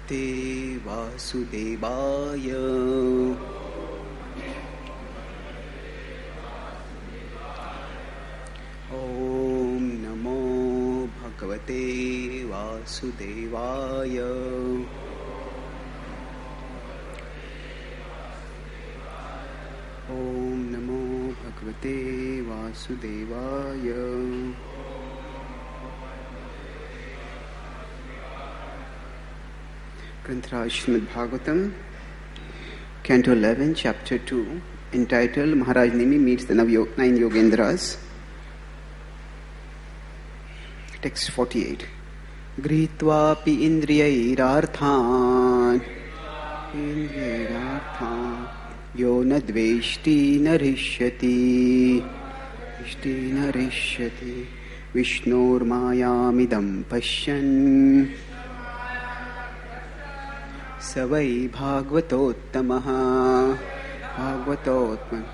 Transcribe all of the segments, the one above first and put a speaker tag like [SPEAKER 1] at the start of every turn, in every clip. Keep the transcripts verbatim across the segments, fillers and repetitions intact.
[SPEAKER 1] Bhagavate Vasudevaya. Om Namo Bhagavate Vasudevaya. Om Namo Bhagavate Vasudevaya. Granth Srimad Bhagavatam, Canto eleven, Chapter two, entitled Maharaj Nimi Meets the Nine Yogendras. Text forty-eight. Gritvapi indriyairarthan indriyairarthan yo nadveshti narishyati vishti narishyati Vishnur mayamidam pashyan Savai Bhagavatottamaha Bhagavatottamaha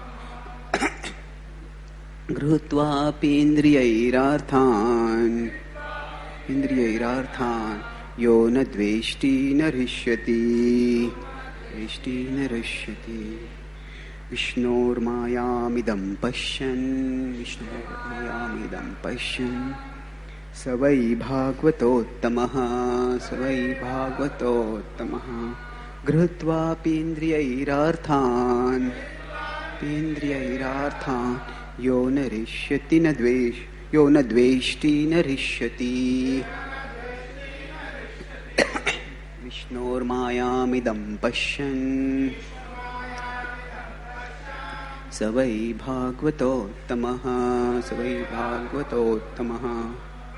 [SPEAKER 1] Grutvapi indriyairarthan Indriyairarthan Yo nadveshti narishyati Veshti narishyati Vishnur mayamidam pashyan Vishnur mayamidam pashyan Savai Bhagavatottamaha Savai Bhagavatottamaha Grutva Pindriyairarthan Pindriyairarthan Yo narishyati nadvesh Yo nadveshti narishyati Vishnur mayamidam pashyan Savai Bhagavatottamaha Savai Bhagavatottamaha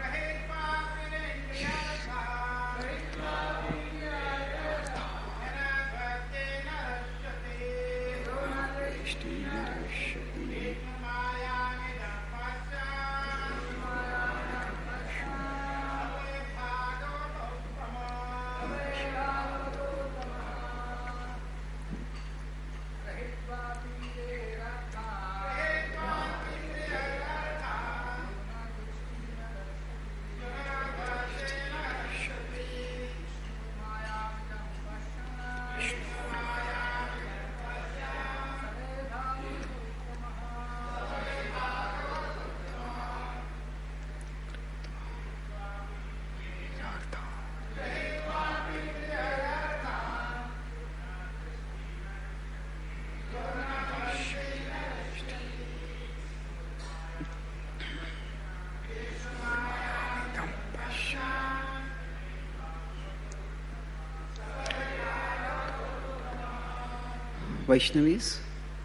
[SPEAKER 1] Vaishnavis,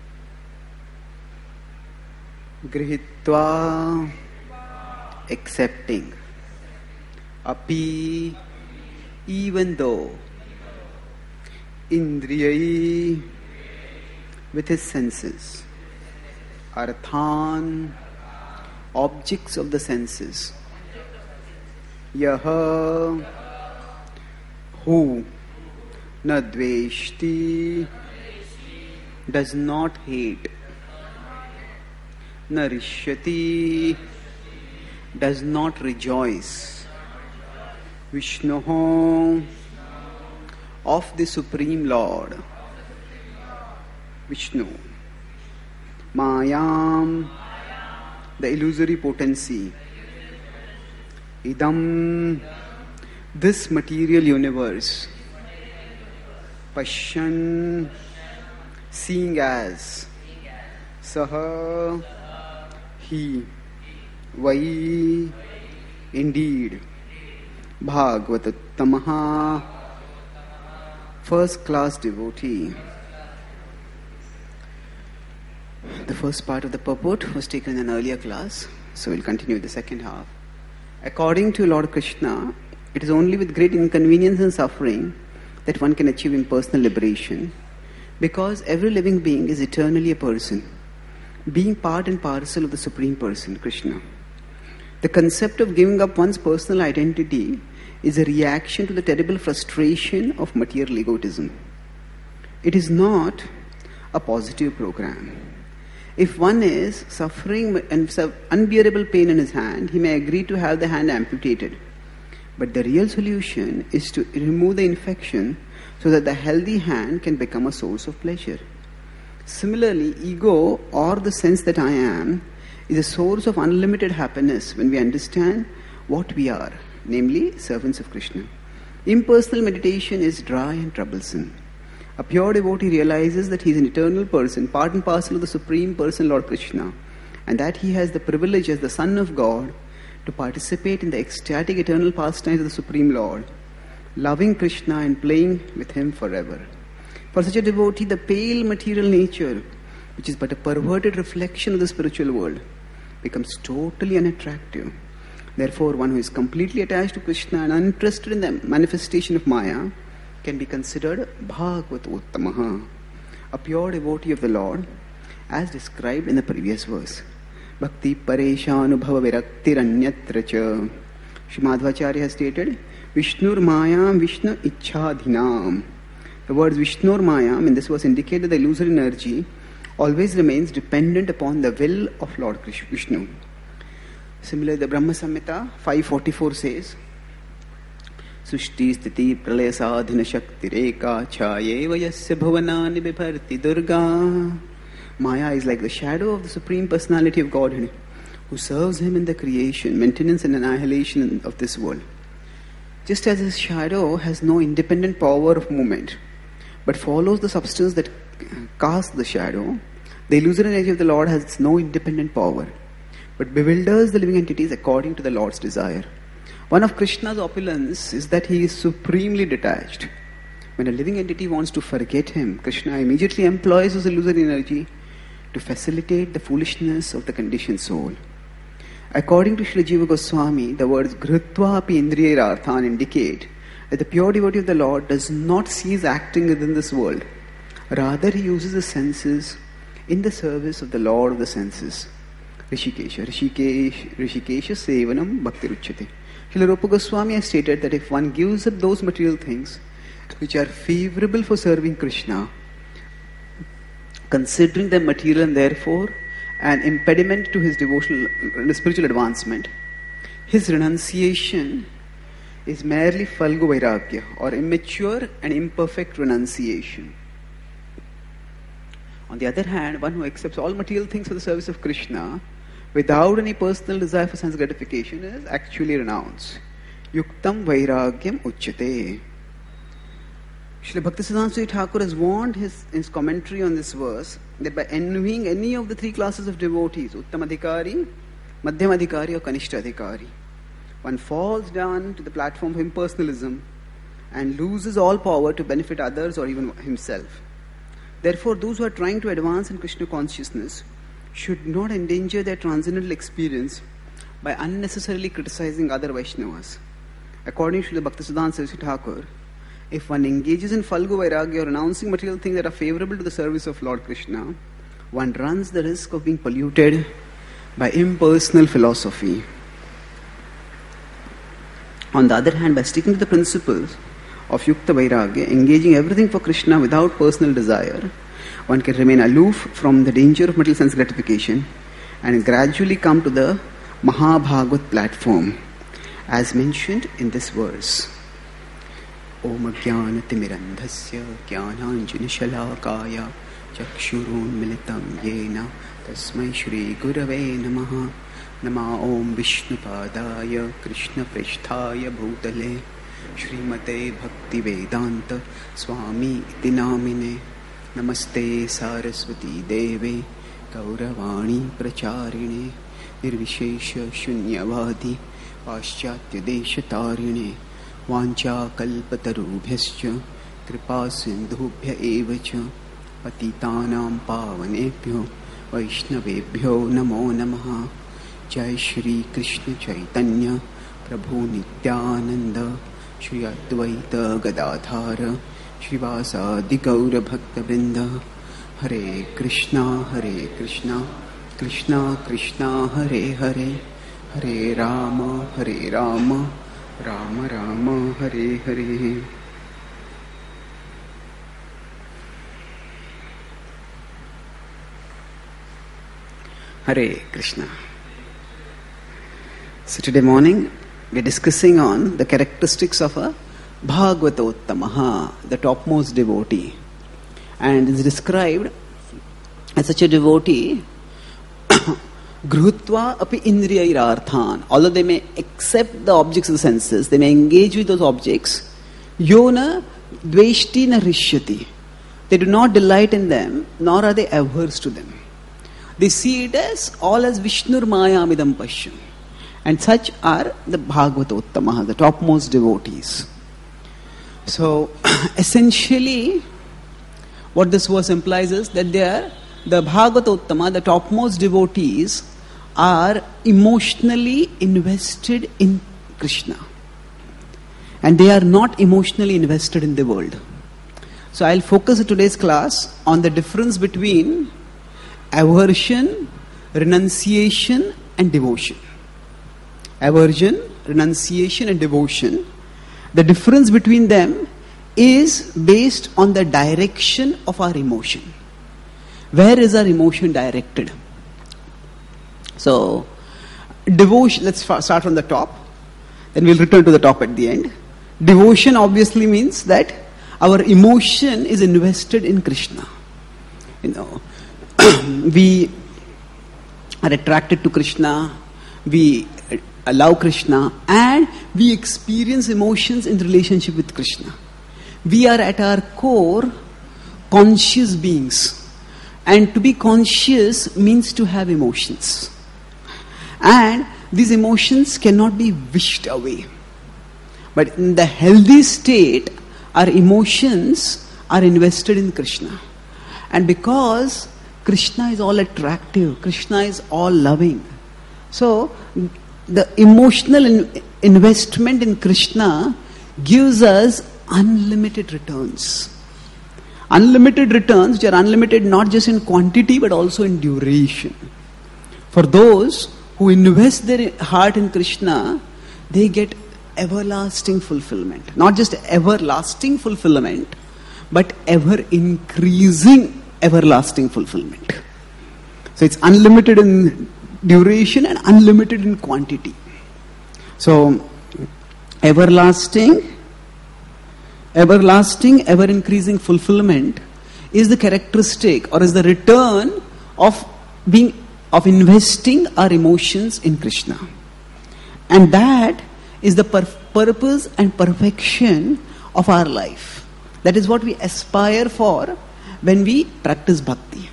[SPEAKER 1] Grihitva, accepting, Api, even though, Indriyai, with his senses, Arthan, objects of the senses, Yaha, who, Nadveshti, does not hate, Narishyati, does not rejoice, Vishnu, of the Supreme Lord, Vishnu, Mayam, the illusory potency, Idam, this material universe, Pashyan, seeing as, Saha, he, Vai, indeed, Bhagavatottamaha, first class devotee. The first part of the purport was taken in an earlier class, so we'll continue the second half. According to Lord Krishna, it is only with great inconvenience and suffering that one can achieve impersonal liberation, because every living being is eternally a person, being part and parcel of the Supreme Person, Krishna. The concept of giving up one's personal identity is a reaction to the terrible frustration of material egotism. It is not a positive program. If one is suffering and unbearable pain in his hand, he may agree to have the hand amputated. But the real solution is to remove the infection so that the healthy hand can become a source of pleasure. Similarly, ego, or the sense that I am, is a source of unlimited happiness when we understand what we are, namely servants of Krishna. Impersonal meditation is dry and troublesome. A pure devotee realizes that he is an eternal person, part and parcel of the Supreme Person, Lord Krishna, and that he has the privilege as the Son of God to participate in the ecstatic eternal pastimes of the Supreme Lord, loving Krishna and playing with him forever. For such a devotee, the pale material nature, which is but a perverted reflection of the spiritual world, becomes totally unattractive. Therefore, one who is completely attached to Krishna and uninterested in the manifestation of Maya can be considered Bhagavat Uttamaha, a pure devotee of the Lord, as described in the previous verse. Bhakti Pareshanubhava Viraktiranyatra cha. Sri Madhvacharya has stated, Vishnur Mayam Vishnu Ichchadhinam. The words Vishnur Mayam in this verse indicate that the illusory energy always remains dependent upon the will of Lord Vishnu. Similarly, the Brahma Samhita five forty-four says, Sushti Sthiti Pralaya Sadhana Shakti Reka Chayeva Yasya Bhavanani Bibharti Durga. Maya is like the shadow of the Supreme Personality of Godhead, who serves him in the creation, maintenance and annihilation of this world. Just as his shadow has no independent power of movement, but follows the substance that casts the shadow, the illusory energy of the Lord has no independent power, but bewilders the living entities according to the Lord's desire. One of Krishna's opulence is that he is supremely detached. When a living entity wants to forget him, Krishna immediately employs his illusory energy to facilitate the foolishness of the conditioned soul. According to Srila Jiva Goswami, the words Ghrutva api indriyarthan indicate that the pure devotee of the Lord does not cease acting within this world. Rather, he uses the senses in the service of the Lord of the senses. Rishikesha, Rishikesh, Rishikesha Sevanam Bhakti Ruchyate. Srila Rupa Goswami has stated that if one gives up those material things which are favorable for serving Krishna, considering them material and therefore an impediment to his devotional spiritual advancement, his renunciation is merely Falgu Vairagya, or immature and imperfect renunciation. On the other hand, one who accepts all material things for the service of Krishna without any personal desire for sense gratification is actually renounced. Yuktam Vairagyam Uchyate. Srila Bhaktisiddhanta Swami Thakur has warned his, his commentary on this verse that by envying any of the three classes of devotees, Uttam Adhikari, Madhyam Adhikari or Kanishta Adhikari, one falls down to the platform of impersonalism and loses all power to benefit others or even himself. Therefore, those who are trying to advance in Krishna consciousness should not endanger their transcendental experience by unnecessarily criticizing other Vaishnavas. According to the Bhaktisiddhanta Saraswati Thakur, if one engages in Falgu Vairagya or renouncing material things that are favorable to the service of Lord Krishna, one runs the risk of being polluted by impersonal philosophy. On the other hand, by sticking to the principles of Yukta Vairagya, engaging everything for Krishna without personal desire, one can remain aloof from the danger of material sense gratification and gradually come to the Mahabhagavat platform, as mentioned in this verse. Om Jnanatimirandhasya Jnananjana Chakshurun Militam Yena Tasmai Shri Gurave Namaha. Nama Om Vishnupadaya Krishna Prishthaya Bhutale Shrimate Bhakti Vedanta Swami Iti Namine. Namaste Saraswati Deve Gauravani Pracharine Nirvishesha Shunyavadi Paschatya Deshatarine Vancha Kalpatarubhyascha Kripa Sindhubhya Evacha Patitanam Pavanebhyo Vaishnavebhyo Namo Namaha. Jai Shri Krishna Chaitanya Prabhu Nityananda Shri Advaita Gadadhara Shrivasadi Gaura Bhakta Vrinda. Hare Krishna Hare Krishna Krishna Krishna Hare Hare Hare Rama Hare Rama Rama Rama Hare Hare. Hare Krishna. So today morning we're discussing on the characteristics of a Bhagavatottamaha, the topmost devotee. And is described as such a devotee, Grutva api indriyairarthan. Although they may accept the objects of the senses, they may engage with those objects, yona dveshti na rishyati. They do not delight in them, nor are they averse to them. They see it as all as Vishnur Mayamidam Pashyam. And such are the Bhagavatottamaha, the topmost devotees. So, essentially, what this verse implies is that they are, the Bhagavatottama, the topmost devotees, are emotionally invested in Krishna. And they are not emotionally invested in the world. So I'll focus in today's class on the difference between aversion, renunciation and devotion. Aversion, renunciation and devotion. The difference between them is based on the direction of our emotion. Where is our emotion directed? So, devotion, let's start from the top, then we'll return to the top at the end. Devotion obviously means that our emotion is invested in Krishna. You know, we are attracted to Krishna, we love Krishna, and we experience emotions in relationship with Krishna. We are at our core conscious beings. And to be conscious means to have emotions. And these emotions cannot be wished away. But in the healthy state, our emotions are invested in Krishna. And because Krishna is all attractive, Krishna is all loving. So, the emotional in- investment in Krishna gives us unlimited returns. Unlimited returns, which are unlimited not just in quantity but also in duration. For those who invest their heart in Krishna, they get everlasting fulfillment. Not just everlasting fulfillment, but ever increasing everlasting fulfillment. So it's unlimited in duration and unlimited in quantity. So, everlasting, everlasting, ever increasing fulfillment is the characteristic or is the return of being, of investing our emotions in Krishna. And that is the pur- purpose and perfection of our life. That is what we aspire for when we practice bhakti.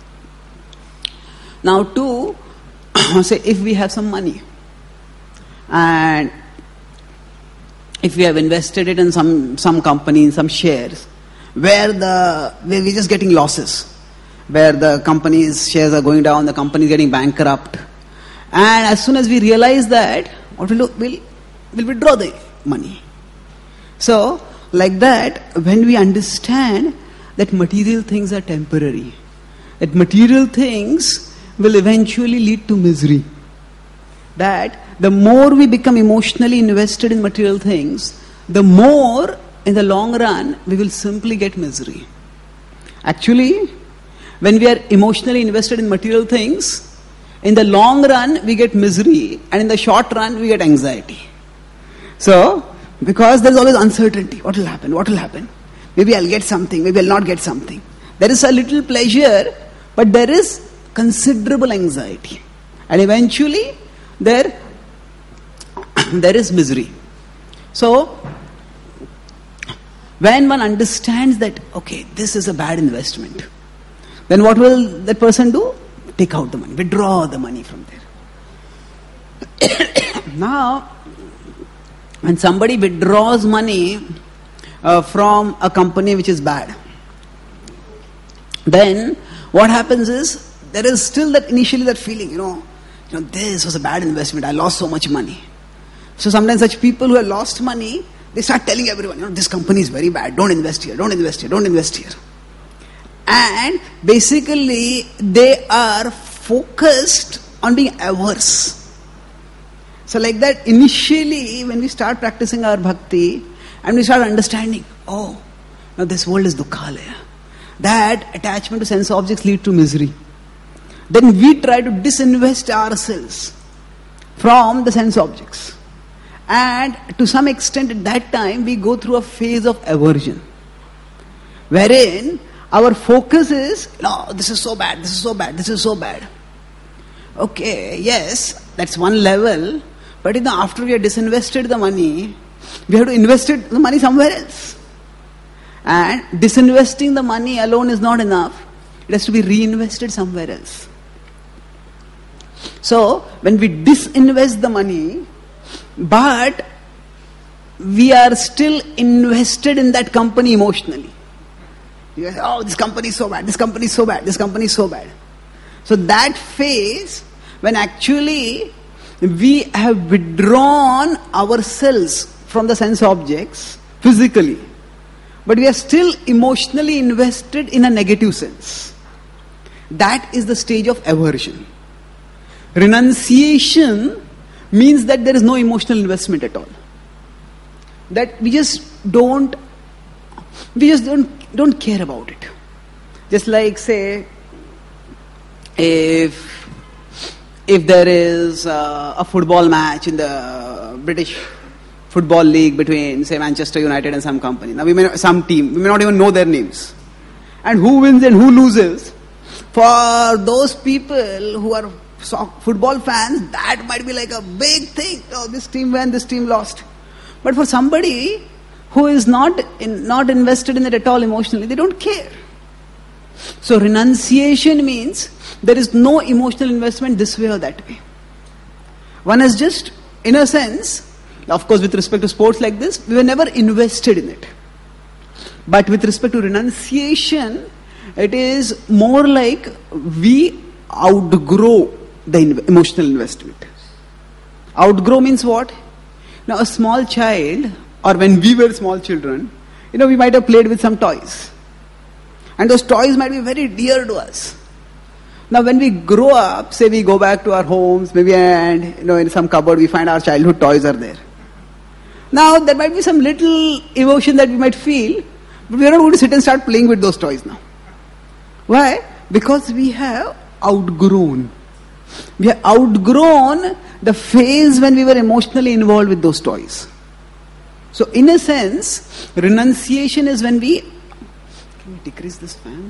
[SPEAKER 1] Now, to say, if we have some money and if we have invested it in some, some company, in some shares, where the where we're just getting losses, where the company's shares are going down, the company is getting bankrupt, and as soon as we realize that, what we'll do, we'll, we'll withdraw the money. So, like that, when we understand that material things are temporary, that material things will eventually lead to misery, that the more we become emotionally invested in material things, the more in the long run we will simply get misery. Actually, when we are emotionally invested in material things, in the long run we get misery, and in the short run we get anxiety. So, because there is always uncertainty, what will happen, what will happen? Maybe I'll get something, maybe I'll not get something. There is a little pleasure, but there is considerable anxiety. And eventually, there, there is misery. So, when one understands that, okay, this is a bad investment, then what will that person do? Take out the money, withdraw the money from there. Now, when somebody withdraws money uh, from a company which is bad, then what happens is, there is still that initially that feeling, you know, you know, this was a bad investment, I lost so much money. So sometimes such people who have lost money, they start telling everyone, you know, this company is very bad, don't invest here, don't invest here, don't invest here. And basically, they are focused on being averse. So like that, initially, when we start practicing our bhakti, and we start understanding, oh, now this world is dukkhalaya, that attachment to sense objects lead to misery. Then we try to disinvest ourselves from the sense objects. And to some extent at that time we go through a phase of aversion, wherein our focus is, no, this is so bad, this is so bad, this is so bad. Okay, yes, that's one level, but you know, after we have disinvested the money, we have to invest it, the money somewhere else. And disinvesting the money alone is not enough. It has to be reinvested somewhere else. So, when we disinvest the money, but we are still invested in that company emotionally. You say, oh, this company is so bad, this company is so bad, this company is so bad. So that phase, when actually we have withdrawn ourselves from the sense objects physically, but we are still emotionally invested in a negative sense. That is the stage of aversion. Renunciation means that there is no emotional investment at all. That we just don't, we just don't, don't care about it. Just like, say, if if there is uh, a football match in the British Football League between, say, Manchester United and some company. Now we may not, some team, we may not even know their names. And who wins and who loses, for those people who are football fans, that might be like a big thing. Oh, this team won, this team lost. But for somebody who is not in, not invested in it at all emotionally, they don't care. So renunciation means there is no emotional investment this way or that way. One is just, in a sense, of course with respect to sports like this, we were never invested in it. But with respect to renunciation, it is more like we outgrow the emotional investment. Outgrow means what? Now a small child, or when we were small children, you know, we might have played with some toys. And those toys might be very dear to us. Now when we grow up, say we go back to our homes, maybe, and you know, in some cupboard we find our childhood toys are there. Now there might be some little emotion that we might feel, but we are not going to sit and start playing with those toys now. Why? Because we have outgrown. We have outgrown the phase when we were emotionally involved with those toys. So in a sense, renunciation is when we... Can we decrease this fan?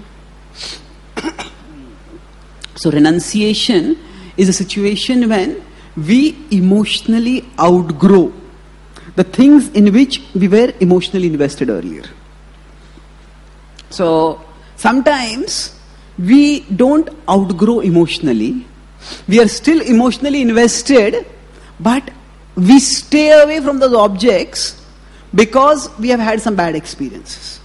[SPEAKER 1] So renunciation is a situation when we emotionally outgrow the things in which we were emotionally invested earlier. So sometimes we don't outgrow emotionally. We are still emotionally invested, but we stay away from those objects because we have had some bad experiences.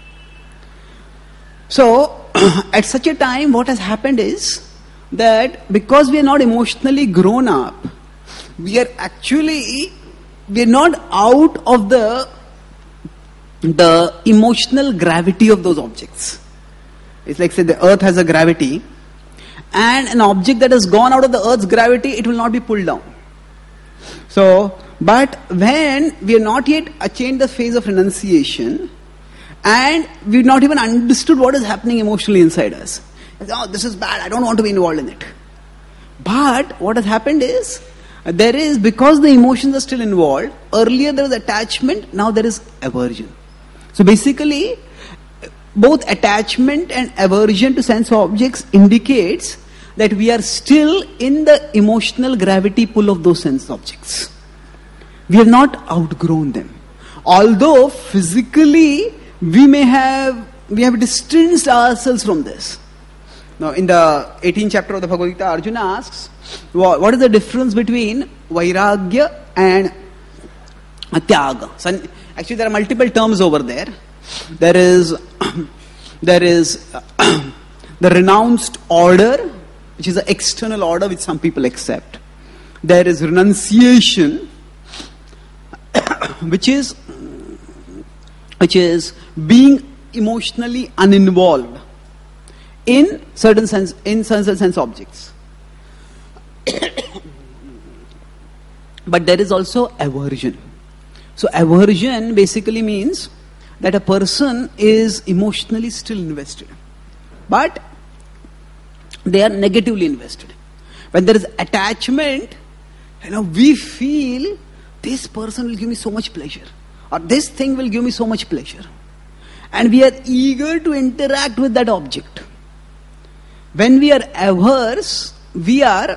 [SPEAKER 1] So, at such a time, what has happened is that because we are not emotionally grown up, we are actually, we are not out of the, the emotional gravity of those objects. It's like, say, the earth has a gravity, and an object that has gone out of the earth's gravity, it will not be pulled down. So, but when we have not yet attained the phase of renunciation, and we've not even understood what is happening emotionally inside us. Oh, this is bad, I don't want to be involved in it. But what has happened is, there is, because the emotions are still involved, earlier there was attachment, now there is aversion. So basically, both attachment and aversion to sense objects indicates that we are still in the emotional gravity pull of those sense objects. We have not outgrown them. Although physically we may have, we have distanced ourselves from this. Now in the eighteenth chapter of the Bhagavad Gita, Arjuna asks, what is the difference between Vairagya and Tyaga? So actually there are multiple terms over there. There is there is uh, the renounced order, which is an external order which some people accept. There is renunciation, which is which is being emotionally uninvolved in certain sense in certain sense objects. But there is also aversion. So aversion basically means that a person is emotionally still invested, but they are negatively invested. When there is attachment, you know, we feel this person will give me so much pleasure, or this thing will give me so much pleasure. And we are eager to interact with that object. When we are averse, we are,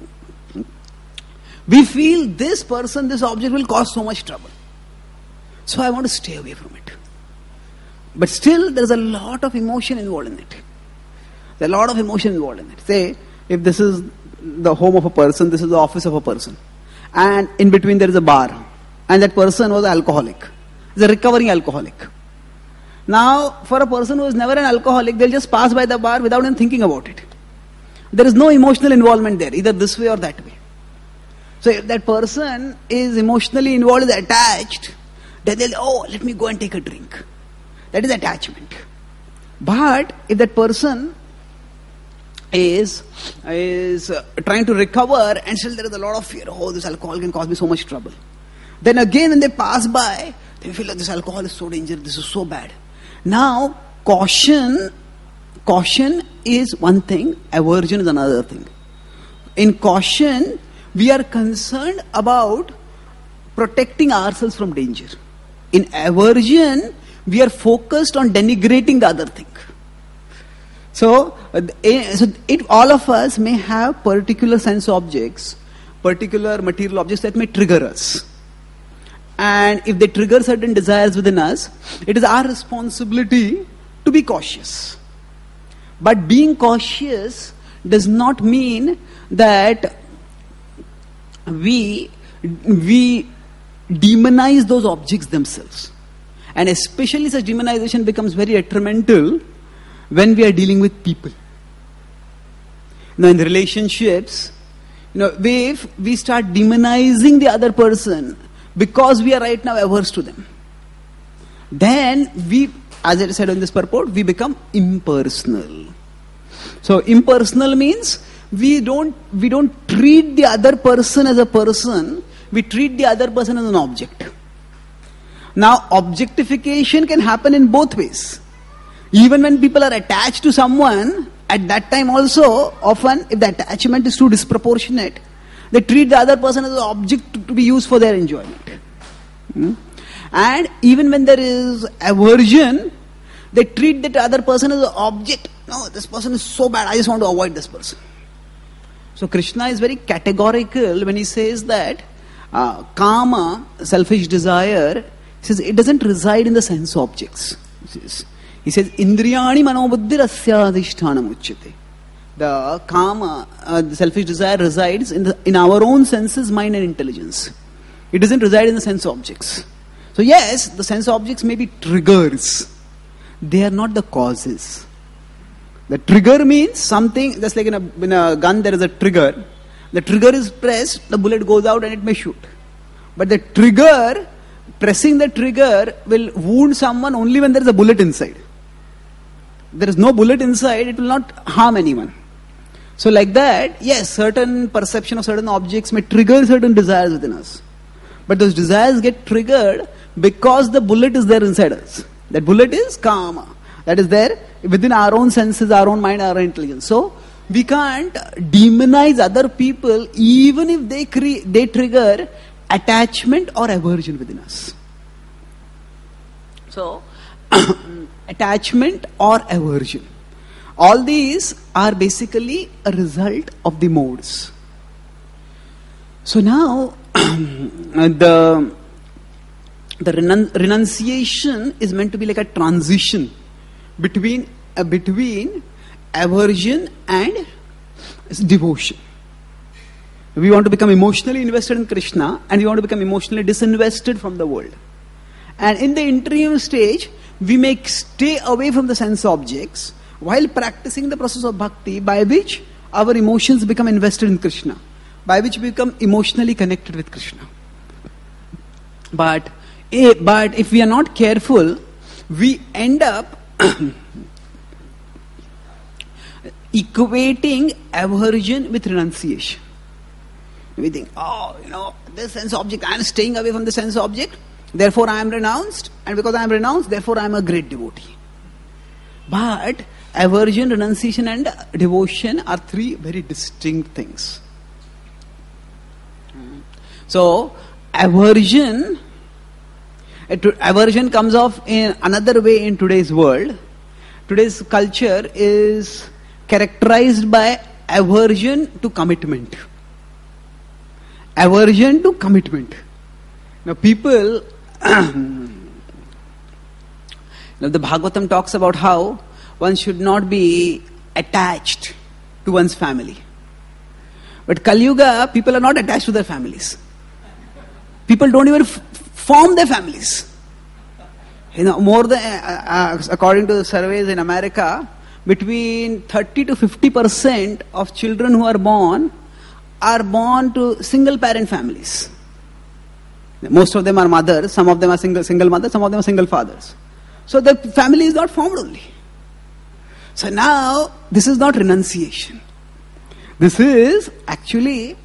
[SPEAKER 1] we feel this person, this object will cause so much trouble. So I want to stay away from it. But still, there is a lot of emotion involved in it. There is a lot of emotion involved in it. Say, if this is the home of a person, this is the office of a person, and in between there is a bar, and that person was alcoholic. He's a recovering alcoholic. Now, for a person who is never an alcoholic, they'll just pass by the bar without even thinking about it. There is no emotional involvement there, either this way or that way. So if that person is emotionally involved, is attached, then they'll, oh, let me go and take a drink. That is attachment. But if that person is, is uh, trying to recover and still there is a lot of fear, oh, this alcohol can cause me so much trouble. Then again when they pass by, they feel like this alcohol is so dangerous, this is so bad. Now, caution, caution is one thing, aversion is another thing. In caution, we are concerned about protecting ourselves from danger. In aversion, we are focused on denigrating the other thing. So, so it, all of us may have particular sense objects, particular material objects that may trigger us. And if they trigger certain desires within us, it is our responsibility to be cautious. But being cautious does not mean that we, we demonize those objects themselves. And especially such demonization becomes very detrimental when we are dealing with people. Now in relationships, you know, if we start demonizing the other person because we are right now averse to them, then we, as I said in this purport, we become impersonal. So impersonal means we don't we don't treat the other person as a person, we treat the other person as an object. Now objectification can happen in both ways. Even when people are attached to someone, at that time also, often if the attachment is too disproportionate, they treat the other person as an object to, to be used for their enjoyment. Hmm? And even when there is aversion, they treat that other person as an object. No, this person is so bad, I just want to avoid this person. So Krishna is very categorical when he says that uh, kama, selfish desire, he says it doesn't reside in the sense objects. He says, he says indriyani manobuddhi rasyadhishthana uchyate. The kama, uh, the selfish desire resides in the, in our own senses, mind and intelligence. It doesn't reside in the sense objects. So yes, the sense objects may be triggers. They are not the causes. The trigger means something, just like in a, in a gun there is a trigger. The trigger is pressed, the bullet goes out and it may shoot. But the trigger, pressing the trigger will wound someone only when there is a bullet inside. There is no bullet inside, it will not harm anyone. So like that, yes, certain perception of certain objects may trigger certain desires within us. But those desires get triggered because the bullet is there inside us. That bullet is kama. That is there within our own senses, our own mind, our own intelligence. So we can't demonize other people even if they cre- they trigger attachment or aversion within us. So attachment or aversion, all these are basically a result of the modes. So now the the renun- renunciation is meant to be like a transition between uh, between aversion and devotion. We want to become emotionally invested in Krishna and we want to become emotionally disinvested from the world. And in the interim stage, we may stay away from the sense objects while practicing the process of bhakti, by which our emotions become invested in Krishna, by which we become emotionally connected with Krishna. But, but if we are not careful, we end up equating aversion with renunciation. We think, oh, you know, this sense object, I am staying away from the sense object, therefore I am renounced, and because I am renounced, therefore I am a great devotee. But aversion, renunciation and devotion are three very distinct things. So, aversion, aversion comes off in another way in today's world. Today's culture is characterized by aversion to commitment. Aversion to commitment. Now people, now the Bhagavatam talks about how one should not be attached to one's family. But Kali Yuga, people are not attached to their families. People don't even f- form their families. You know, more than, uh, uh, according to the surveys in America, between thirty to fifty percent of children who are born are born to single parent families. Most of them are mothers, some of them are single single mothers, some of them are single fathers. So the family is not formed only. So now, this is not renunciation. This is actually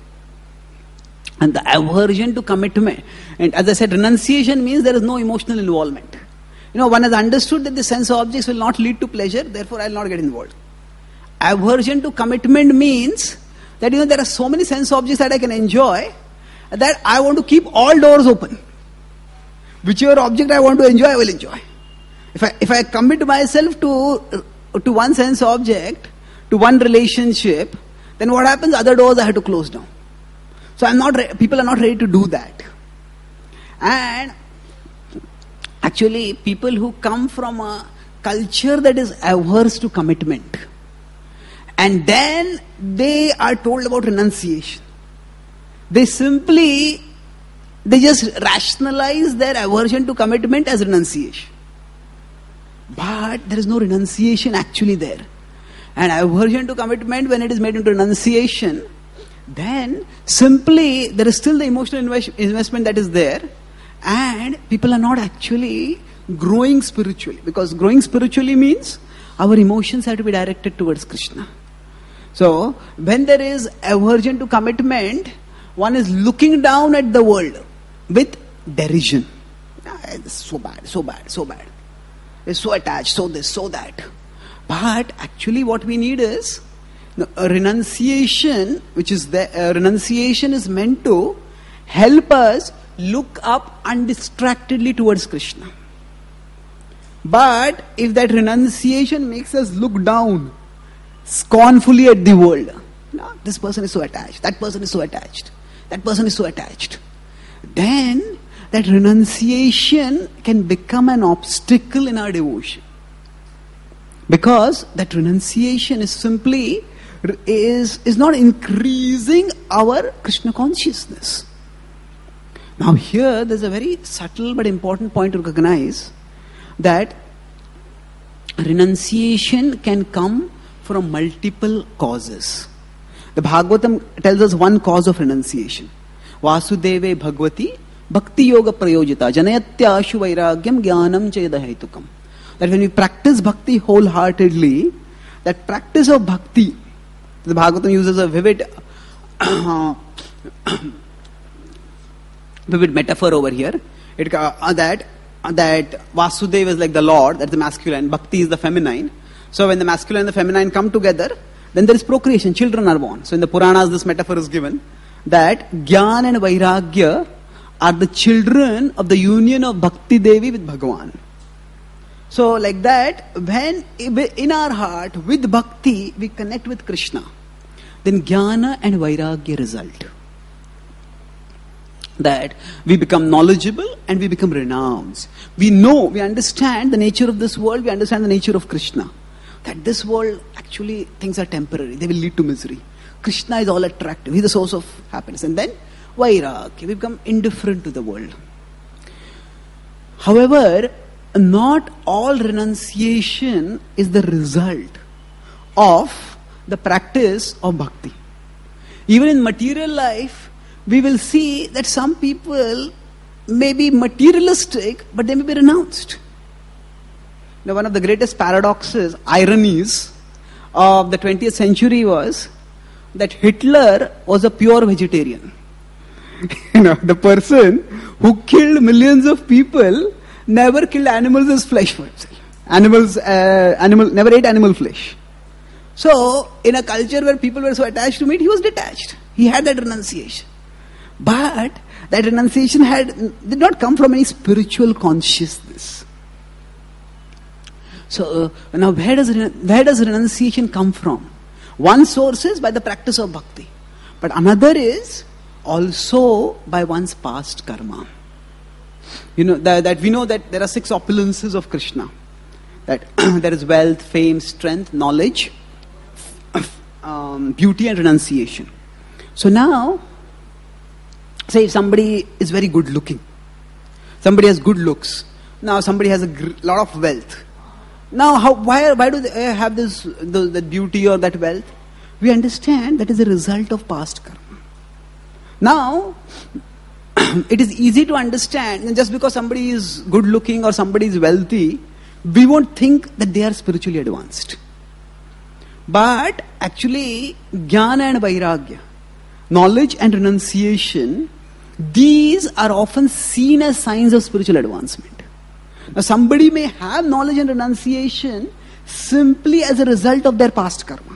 [SPEAKER 1] and the aversion to commitment. And as I said, renunciation means there is no emotional involvement. You know, one has understood that the sense objects will not lead to pleasure, therefore I will not get involved. Aversion to commitment means that, you know, there are so many sense objects that I can enjoy that I want to keep all doors open. Whichever object I want to enjoy, I will enjoy. If I if I commit myself to to one sense object, to one relationship, then what happens? Other doors I have to close down. So I'm not. Re- people are not ready to do that. And actually, people who come from a culture that is averse to commitment, and then they are told about renunciation, they simply, they just rationalize their aversion to commitment as renunciation. But there is no renunciation actually there. And aversion to commitment, when it is made into renunciation, then simply there is still the emotional invest- investment that is there, and people are not actually growing spiritually. Because growing spiritually means our emotions have to be directed towards Krishna. So, when there is aversion to commitment, one is looking down at the world with derision. Ah, it's so bad, so bad, so bad. It's so attached, so this, so that. But actually what we need is a renunciation, which is the uh, renunciation is meant to help us look up undistractedly towards Krishna. But if that renunciation makes us look down scornfully at the world, no, this person is so attached, that person is so attached, that person is so attached, then that renunciation can become an obstacle in our devotion. Because that renunciation is simply is, is not increasing our Krishna consciousness. Now here there's a very subtle but important point to recognize, that renunciation can come from multiple causes. The Bhagavatam tells us one cause of renunciation. Vasudeve Bhagavati Bhakti Yoga Prayojita Janayatyashu Vairagyam Jnanam Chayadahaitukam. That when we practice bhakti wholeheartedly, that practice of bhakti, the Bhagavatam uses a vivid uh, vivid metaphor over here. It, uh, that uh, that Vasudeva is like the Lord, that's the masculine, bhakti is the feminine. So when the masculine and the feminine come together, then there is procreation, children are born. So in the Puranas this metaphor is given, that Jnana and Vairagya are the children of the union of Bhakti Devi with Bhagavan. So like that, when in our heart with bhakti we connect with Krishna, then Jnana and Vairagya result. That we become knowledgeable and we become renounced. We know, we understand the nature of this world, we understand the nature of Krishna. That this world, actually things are temporary, they will lead to misery. Krishna is all attractive, he is the source of happiness. And then Vairagya, we become indifferent to the world. However, not all renunciation is the result of the practice of bhakti. Even in material life, we will see that some people may be materialistic, but they may be renounced. Now, one of the greatest paradoxes, ironies of the twentieth century was that Hitler was a pure vegetarian. You know, the person who killed millions of people never killed animals as flesh for himself. Animals, uh, animal, never ate animal flesh. So, in a culture where people were so attached to meat, he was detached. He had that renunciation. But that renunciation had did not come from any spiritual consciousness. So uh, now where does, where does renunciation come from? One source is by the practice of bhakti. But another is also by one's past karma. You know, that, that we know that there are six opulences of Krishna. That there is wealth, fame, strength, knowledge, um, beauty and renunciation. So now, say if somebody is very good looking, somebody has good looks, now somebody has a gr- lot of wealth. Now, how, why, why do they have this, the, that beauty or that wealth? We understand that is a result of past karma. Now, it is easy to understand, and just because somebody is good looking or somebody is wealthy, we won't think that they are spiritually advanced. But actually, jnana and vairagya, knowledge and renunciation, these are often seen as signs of spiritual advancement. Now, somebody may have knowledge and renunciation simply as a result of their past karma.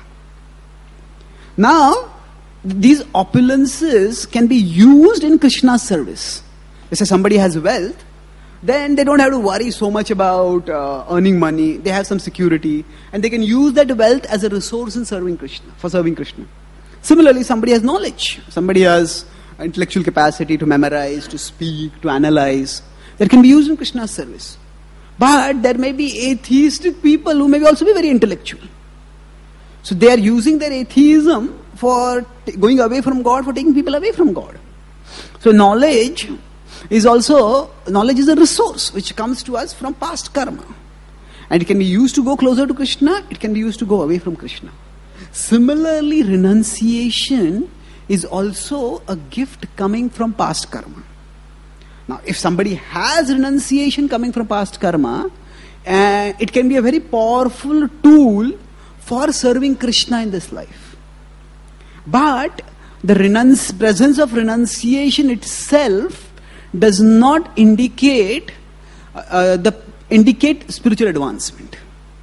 [SPEAKER 1] Now, these opulences can be used in Krishna's service. Let's say somebody has wealth, then they don't have to worry so much about uh, earning money. They have some security, and they can use that wealth as a resource in serving Krishna, for serving Krishna. Similarly, somebody has knowledge. Somebody has intellectual capacity to memorize, to speak, to analyze. That can be used in Krishna's service. But there may be atheistic people who may also be very intellectual. So they are using their atheism for t- going away from God, for taking people away from God. So knowledge is also, knowledge is a resource which comes to us from past karma. And it can be used to go closer to Krishna, it can be used to go away from Krishna. Similarly, renunciation is also a gift coming from past karma. Now, if somebody has renunciation coming from past karma, uh, it can be a very powerful tool for serving Krishna in this life. But the renunci- presence of renunciation itself does not indicate uh, the indicate spiritual advancement.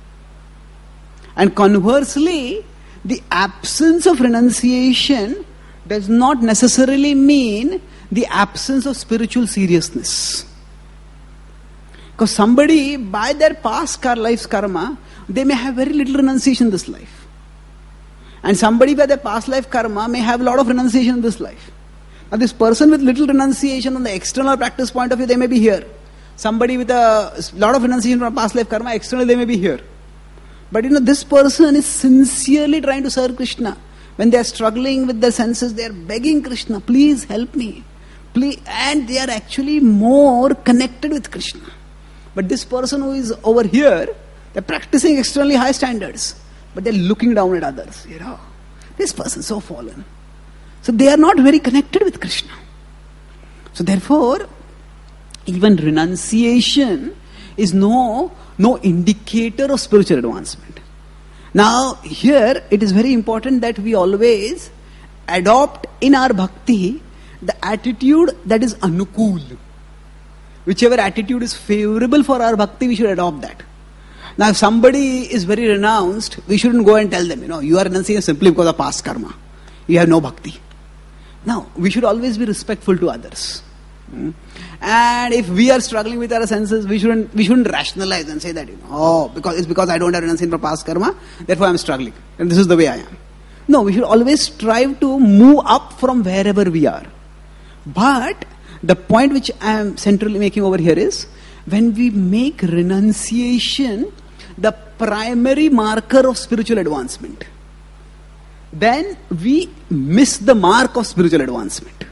[SPEAKER 1] And conversely, the absence of renunciation does not necessarily mean the absence of spiritual seriousness. Because somebody, by their past car life's karma, they may have very little renunciation in this life. And somebody by their past life karma may have a lot of renunciation in this life. Now this person with little renunciation on the external practice point of view, they may be here. Somebody with a lot of renunciation from past life karma, externally they may be here. But you know, this person is sincerely trying to serve Krishna. When they are struggling with their senses, they are begging Krishna, please help me. Please. And they are actually more connected with Krishna. But this person who is over here, they are practicing externally high standards, but they are looking down at others. You know, this person is so fallen. So they are not very connected with Krishna. So therefore, even renunciation is no, no indicator of spiritual advancement. Now, here it is very important that we always adopt in our bhakti the attitude that is anukul. Whichever attitude is favorable for our bhakti, we should adopt that. Now, if somebody is very renounced, we shouldn't go and tell them, you know, you are renunciating simply because of past karma. You have no bhakti. Now, we should always be respectful to others. Hmm? And if we are struggling with our senses, we shouldn't we shouldn't rationalize and say that, you know, oh, because it's because I don't have renunciation for past karma, therefore I am struggling. And this is the way I am. No, we should always strive to move up from wherever we are. But the point which I am centrally making over here is, when we make renunciation the primary marker of spiritual advancement, then we miss the mark of spiritual advancement.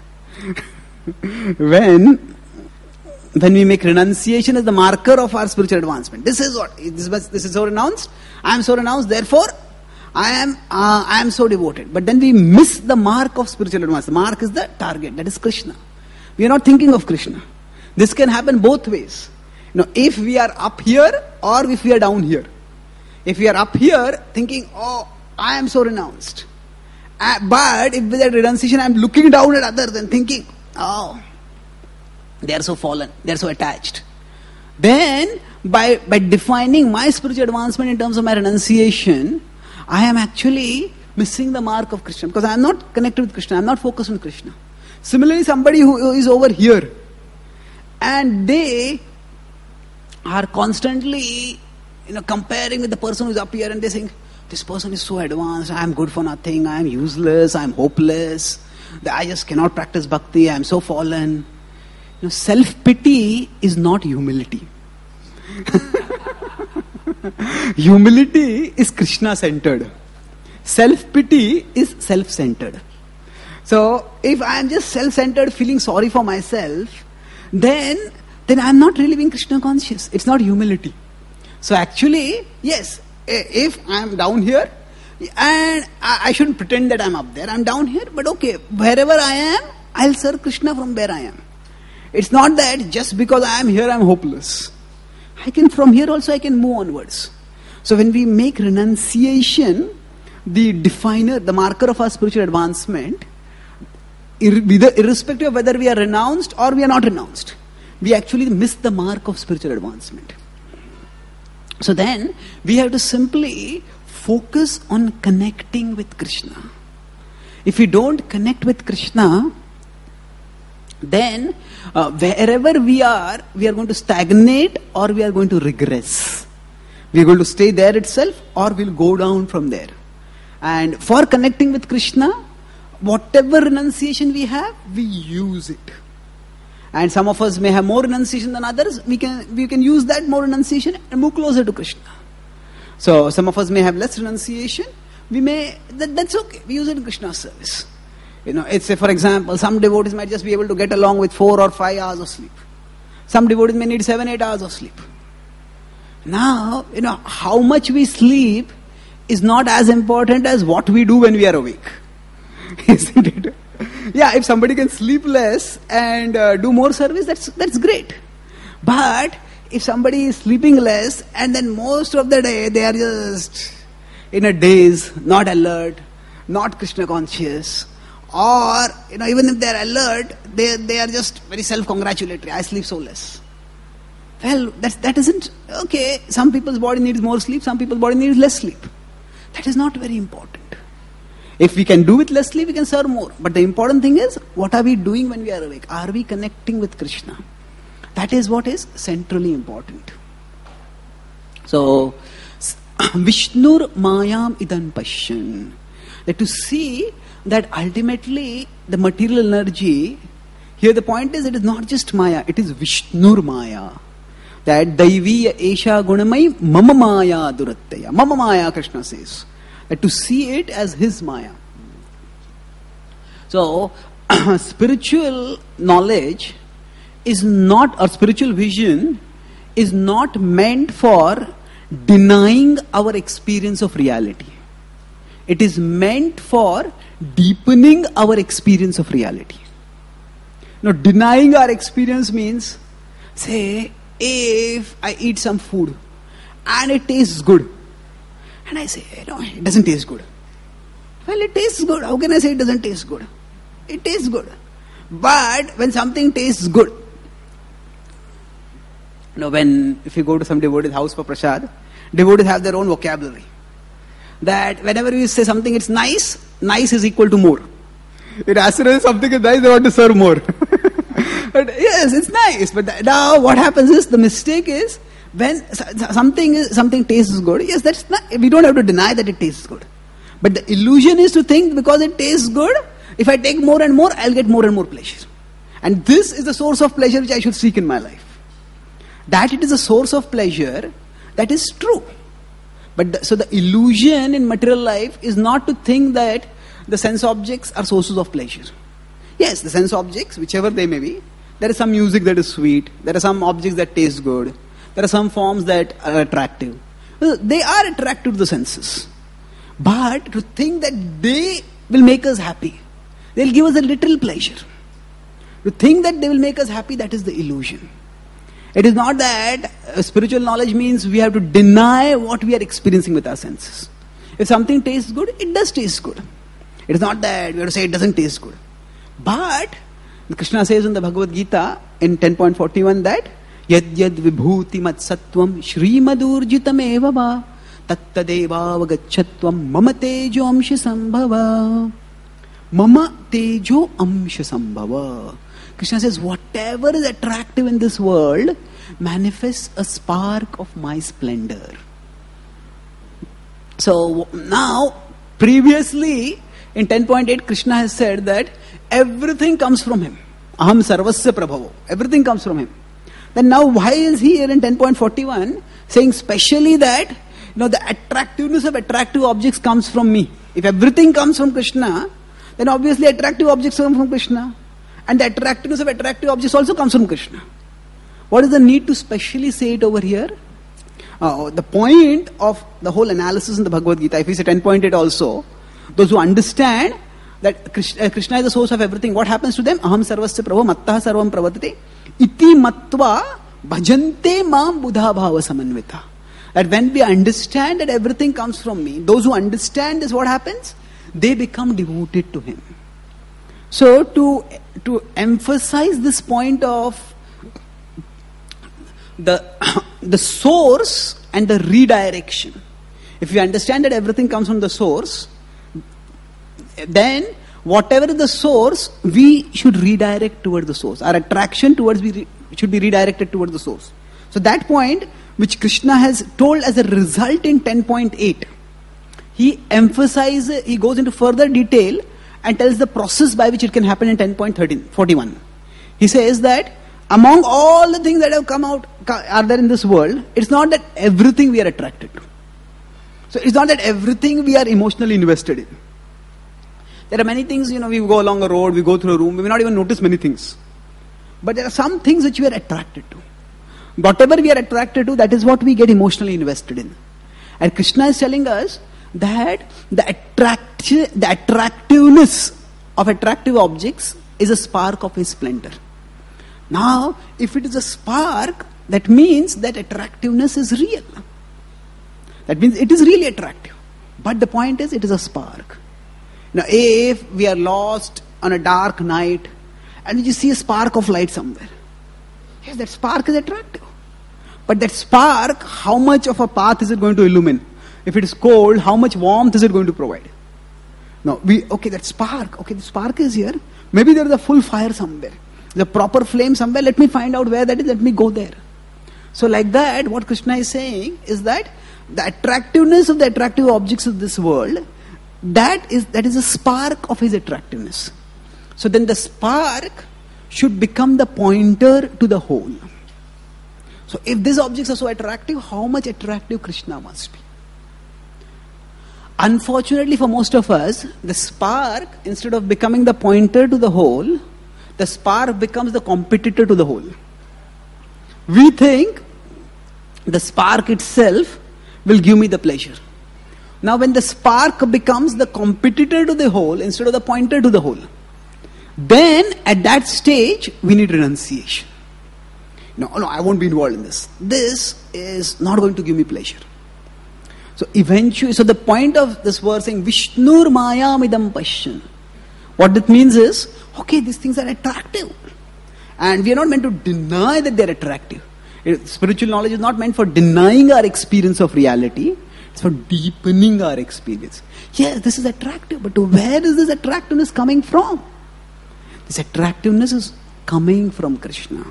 [SPEAKER 1] when when we make renunciation as the marker of our spiritual advancement, this is what this is, this is so renounced, I am so renounced, therefore I am uh, I am so devoted. But then we miss the mark of spiritual advancement. The mark is the target, that is Krishna. We are not thinking of Krishna. This can happen both ways. You know, if we are up here or if we are down here. If we are up here thinking, oh, I am so renounced. Uh, but if with that renunciation I am looking down at others and thinking, oh, they are so fallen, they are so attached. Then, by, by defining my spiritual advancement in terms of my renunciation, I am actually missing the mark of Krishna. Because I am not connected with Krishna, I am not focused on Krishna. Similarly, somebody who is over here and they are constantly, you know, comparing with the person who is up here, and they think, this person is so advanced, I am good for nothing, I am useless, I am hopeless, I just cannot practice bhakti, I am so fallen. You know, self-pity is not humility. Humility is Krishna-centered. Self-pity is self-centered. So, if I am just self-centered, feeling sorry for myself, then, then I am not really being Krishna conscious. It's not humility. So actually, yes, if I am down here, and I shouldn't pretend that I am up there, I am down here, but okay, wherever I am, I'll serve Krishna from where I am. It's not that just because I am here, I am hopeless. I can, from here also I can move onwards. So when we make renunciation the definer, the marker of our spiritual advancement, ir- irrespective of whether we are renounced or we are not renounced, we actually miss the mark of spiritual advancement. So then, we have to simply focus on connecting with Krishna. If we don't connect with Krishna, then uh, wherever we are, we are going to stagnate or we are going to regress. We are going to stay there itself or we'll go down from there. And for connecting with Krishna, whatever renunciation we have, we use it. And some of us may have more renunciation than others. We can we can use that more renunciation and move closer to Krishna. So some of us may have less renunciation. We may that, that's okay. We use it in Krishna's service. You know, it's a, for example, some devotees might just be able to get along with four or five hours of sleep. Some devotees may need seven, eight hours of sleep. Now, you know, how much we sleep is not as important as what we do when we are awake. Isn't it? Yeah, if somebody can sleep less and uh, do more service, that's that's great. But if somebody is sleeping less and then most of the day they are just in a daze, not alert, not Krishna conscious, or you know, even if they are alert, they they are just very self-congratulatory. I sleep so less. Well, that that isn't okay. Some people's body needs more sleep. Some people's body needs less sleep. That is not very important. If we can do with less sleep, we can serve more. But the important thing is, what are we doing when we are awake? Are we connecting with Krishna? That is what is centrally important. So, Vishnur Mayam Idan Pashyan. That to see that ultimately the material energy, here the point is, it is not just Maya, it is Vishnur Maya. That Daiviya Esha Gunamai Mama Maya Durattaya. Mama Maya, Krishna says. That to see it as his Maya. So, spiritual knowledge is not, or spiritual vision is not meant for denying our experience of reality. It is meant for deepening our experience of reality. Now, denying our experience means, say, if I eat some food and it tastes good, and I say, no, it doesn't taste good. Well, it tastes good. How can I say it doesn't taste good? It tastes good. But when something tastes good, you know, when, if you go to some devotee's house for prasad, devotees have their own vocabulary. That whenever you say something it's nice, nice is equal to more. It as soon as something is nice, they want to serve more. But yes, it's nice. But the, now what happens is, the mistake is, when something is, something tastes good, yes, that's not, we don't have to deny that it tastes good. But the illusion is to think because it tastes good, if I take more and more, I'll get more and more pleasure. And this is the source of pleasure which I should seek in my life. That it is a source of pleasure, that is true. But the, so the illusion in material life is not to think that the sense objects are sources of pleasure. Yes, the sense objects, whichever they may be, there is some music that is sweet, there are some objects that taste good, there are some forms that are attractive. They are attractive to the senses. But to think that they will make us happy, they will give us a little pleasure. To think that they will make us happy, that is the illusion. It is not that uh, spiritual knowledge means we have to deny what we are experiencing with our senses. If something tastes good, it does taste good. It is not that we have to say it doesn't taste good. But Krishna says in the Bhagavad Gita in ten point forty-one that Yad yad vibhuti mat sattvam shrimadurjitam eva va tattadeva vagachatvam mama tejomshi sambhava. Mama tejo amsha sambhava. Krishna says, whatever is attractive in this world manifests a spark of my splendor. So now, previously in ten point eight, Krishna has said that everything comes from him. Aham sarvasya prabhavo. Everything comes from him. Then now why is he here in ten point forty-one saying specially that, you know, the attractiveness of attractive objects comes from me? If everything comes from Krishna, then obviously attractive objects come from Krishna. And the attractiveness of attractive objects also comes from Krishna. What is the need to specially say it over here? Uh, the point of the whole analysis in the Bhagavad Gita, if we say ten point eight also, those who understand that Krishna, uh, Krishna is the source of everything, what happens to them? Aham sarvasya prabho mattah sarvam pravartate iti matva bhajante mam buddha bhava samanvita. That when we understand that everything comes from me, those who understand this, what happens? They become devoted to him. So to, to emphasize this point of the, the source and the redirection. If you understand that everything comes from the source, then whatever is the source, we should redirect towards the source. Our attraction towards we re, should be redirected towards the source. So that point, which Krishna has told as a result in ten point eight, he emphasizes, he goes into further detail and tells the process by which it can happen in ten point forty-one. He says that among all the things that have come out, are there in this world, it's not that everything we are attracted to. So it's not that everything we are emotionally invested in. There are many things, you know, we go along a road, we go through a room, we may not even notice many things. But there are some things which we are attracted to. Whatever we are attracted to, that is what we get emotionally invested in. And Krishna is telling us that the, attract, the attractiveness of attractive objects is a spark of his splendor. Now, if it is a spark, that means that attractiveness is real. That means it is really attractive. But the point is, it is a spark. Now, if we are lost on a dark night and you see a spark of light somewhere, yes, that spark is attractive. But that spark, how much of a path is it going to illumine? If it is cold, how much warmth is it going to provide? No, we, okay, that spark, okay, the spark is here. Maybe there is a full fire somewhere. The proper flame somewhere, let me find out where that is, let me go there. So like that, what Krishna is saying is that the attractiveness of the attractive objects of this world, that is that is a spark of his attractiveness. So then the spark should become the pointer to the whole. So if these objects are so attractive, how much attractive Krishna must be? Unfortunately for most of us, the spark, instead of becoming the pointer to the whole, the spark becomes the competitor to the whole. We think the spark itself will give me the pleasure. Now when the spark becomes the competitor to the whole instead of the pointer to the whole, then at that stage we need renunciation. No, no, I won't be involved in this. This is not going to give me pleasure. So eventually, so the point of this verse saying Vishnur Mayamidam Pashyan, what that means is, okay, these things are attractive. And we are not meant to deny that they are attractive. Spiritual knowledge is not meant for denying our experience of reality. It's for deepening our experience. Yes, this is attractive, but where is this attractiveness coming from? This attractiveness is coming from Krishna.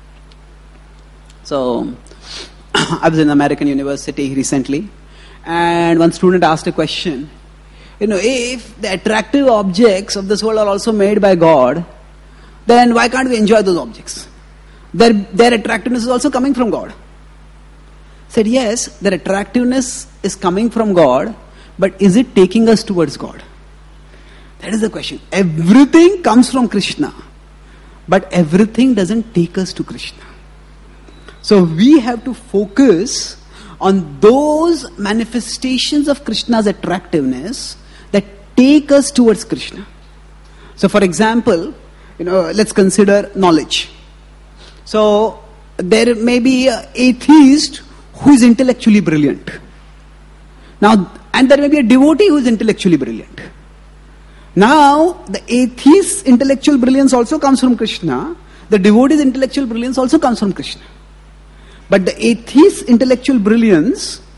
[SPEAKER 1] So, I was in American University recently, and one student asked a question. You know, if the attractive objects of this world are also made by God, then why can't we enjoy those objects? Their, their attractiveness is also coming from God. Said, yes, their attractiveness is coming from God, but is it taking us towards God? That is the question. Everything comes from Krishna, but everything doesn't take us to Krishna. So we have to focus on those manifestations of Krishna's attractiveness that take us towards Krishna. So for example, you know, let's consider knowledge. So there may be an atheist who is intellectually brilliant. Now, and there may be a devotee who is intellectually brilliant. Now, the atheist's intellectual brilliance also comes from Krishna. The devotee's intellectual brilliance also comes from Krishna. But the atheist's intellectual brilliance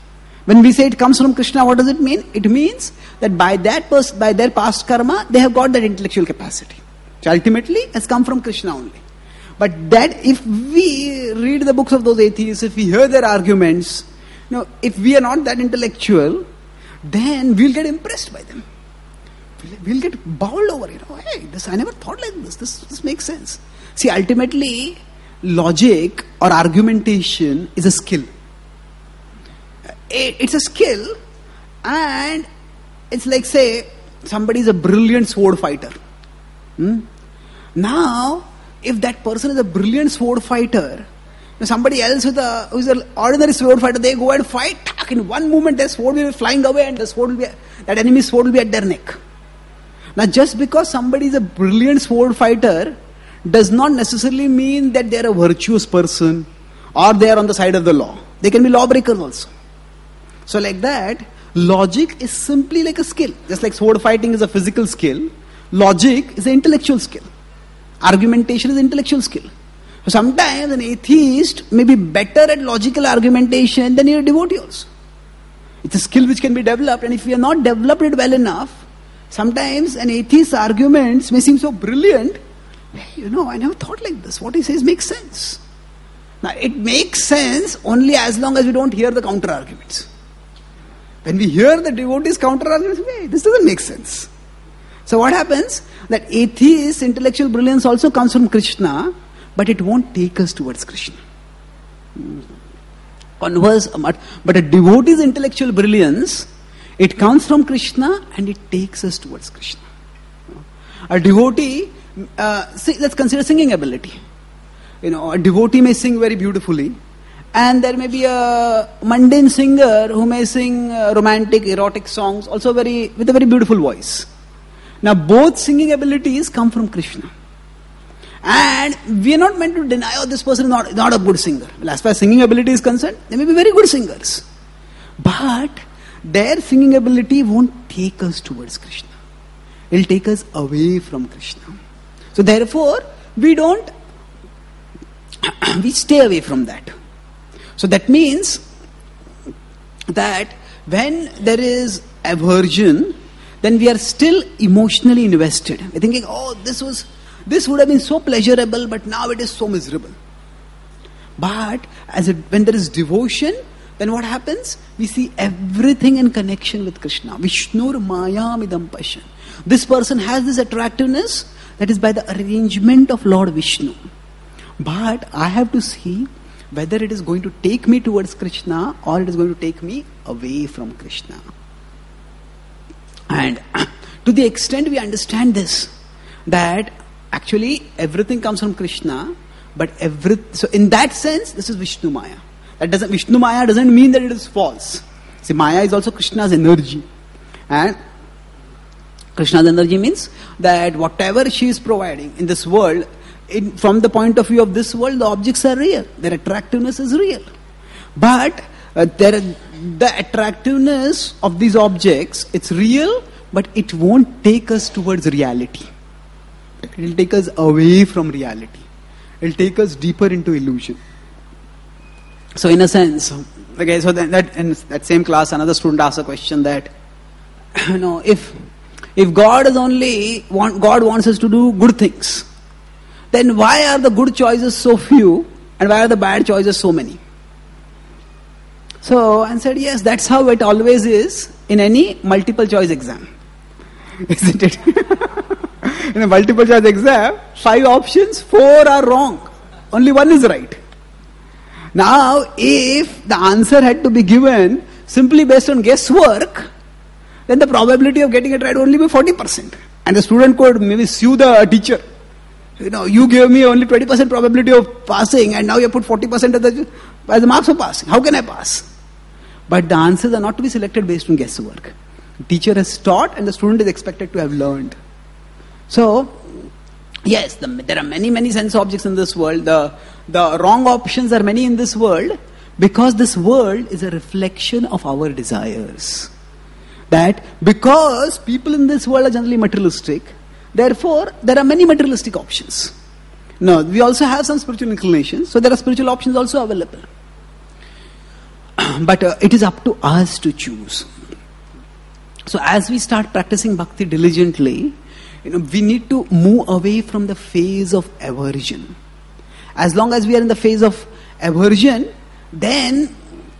[SPEAKER 1] When we say it comes from Krishna, what does it mean? It means that by that pers- by their past karma, they have got that intellectual capacity. So ultimately, has come from Krishna only. But that if we read the books of those atheists, if we hear their arguments, you know, if we are not that intellectual, then we'll get impressed by them. We'll, we'll get bowled over. You know, hey, this I never thought like this. This this makes sense. See, ultimately, logic or argumentation is a skill. It's a skill, and it's like, say, somebody is a brilliant sword fighter. Hmm? Now, if that person is a brilliant sword fighter, somebody else with a who is an ordinary sword fighter, they go and fight. In one moment, their sword will be flying away, and the sword will be that enemy's sword will be at their neck. Now, just because somebody is a brilliant sword fighter does not necessarily mean that they are a virtuous person or they are on the side of the law. They can be lawbreakers also. So like that, logic is simply like a skill. Just like sword fighting is a physical skill, logic is an intellectual skill. Argumentation is an intellectual skill. So sometimes an atheist may be better at logical argumentation than a devotee also. It's a skill which can be developed, and if we have not developed it well enough, sometimes an atheist's arguments may seem so brilliant. Hey, you know, I never thought like this. What he says makes sense. Now, it makes sense only as long as we don't hear the counter arguments. When we hear the devotees' counter arguments, hey, this doesn't make sense. So what happens? That atheist intellectual brilliance also comes from Krishna, but it won't take us towards Krishna. Converse, but a devotee's intellectual brilliance, it comes from Krishna and it takes us towards Krishna. A devotee, uh, see, let's consider singing ability. You know, a devotee may sing very beautifully, and there may be a mundane singer who may sing uh, romantic, erotic songs, also very with a very beautiful voice. Now, both singing abilities come from Krishna. And we are not meant to deny, oh, this person is not, not a good singer. Well, as far as singing ability is concerned, they may be very good singers. But their singing ability won't take us towards Krishna. It will take us away from Krishna. So therefore, we don't, we stay away from that. So that means that when there is aversion, then we are still emotionally invested. We're thinking, oh, this was, this would have been so pleasurable, but now it is so miserable. But as it, when there is devotion, then what happens? We see everything in connection with Krishna. Vishnur mayamidam pashan. This person has this attractiveness that is by the arrangement of Lord Vishnu. But I have to see whether it is going to take me towards Krishna or it is going to take me away from Krishna. And to the extent we understand this, that actually everything comes from Krishna, but every so in that sense, this is Vishnu Maya. That doesn't Vishnu Maya doesn't mean that it is false. See, Maya is also Krishna's energy, and Krishna's energy means that whatever she is providing in this world, in, from the point of view of this world, the objects are real. Their attractiveness is real, but uh, there, the attractiveness of these objects, it's real, but it won't take us towards reality. It will take us away from reality. It will take us deeper into illusion. So in a sense, okay, so then that in that same class, another student asked a question that, you know, if if God is only want, God wants us to do good things, then why are the good choices so few and why are the bad choices so many? So I said, yes, that's how it always is in any multiple choice exam, isn't it? In a multiple choice exam, five options, four are wrong, only one is right. Now, if the answer had to be given simply based on guesswork, then the probability of getting it right would only be forty percent. And the student could maybe sue the teacher. You know, you gave me only twenty percent probability of passing and now you put forty percent as the, as the marks of passing. How can I pass? But the answers are not to be selected based on guesswork. The teacher has taught and the student is expected to have learned. So, yes, the, there are many, many sense objects in this world. The, the wrong options are many in this world because this world is a reflection of our desires. That because people in this world are generally materialistic, therefore there are many materialistic options. No, we also have some spiritual inclinations, so there are spiritual options also available. but uh, it is up to us to choose. So as we start practicing bhakti diligently, you know, we need to move away from the phase of aversion. As long as we are in the phase of aversion, then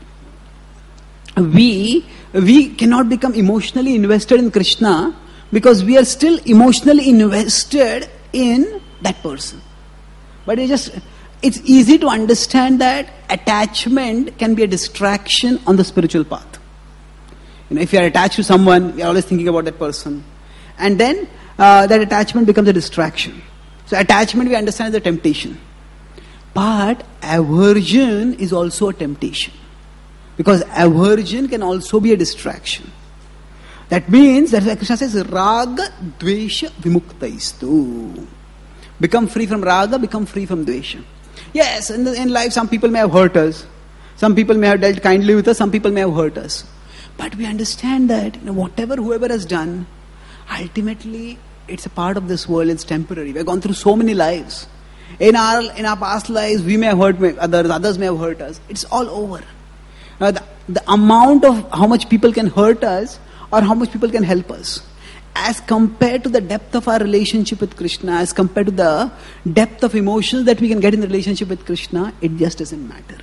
[SPEAKER 1] we we cannot become emotionally invested in Krishna, because we are still emotionally invested in that person. But it just it's easy to understand that attachment can be a distraction on the spiritual path. You know, if you are attached to someone, you are always thinking about that person, and then uh, that attachment becomes a distraction. So attachment we understand as a temptation, but aversion is also a temptation, because aversion can also be a distraction. That means, that's why Krishna says, raga dvesha vimuktaistu. Become free from raga, become free from dvesha. Yes, in, the, in life some people may have hurt us. Some people may have dealt kindly with us, some people may have hurt us. But we understand that, you know, whatever whoever has done, ultimately it's a part of this world, it's temporary. We have gone through so many lives. In our in our past lives, we may have hurt others, others may have hurt us. It's all over. Now, the, the amount of how much people can hurt us or how much people can help us, as compared to the depth of our relationship with Krishna, as compared to the depth of emotions that we can get in the relationship with Krishna, it just doesn't matter.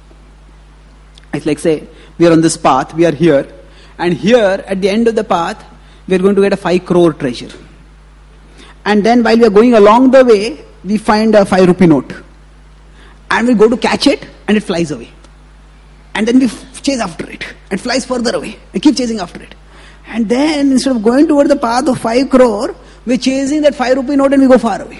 [SPEAKER 1] It's like, say, we are on this path, we are here, and here at the end of the path, we are going to get a five crore treasure. And then while we are going along the way, we find a five rupee note. And we go to catch it, and it flies away. And then we chase after it, and it flies further away. We keep chasing after it. And then instead of going toward the path of five crore, we're chasing that five rupee note and we go far away.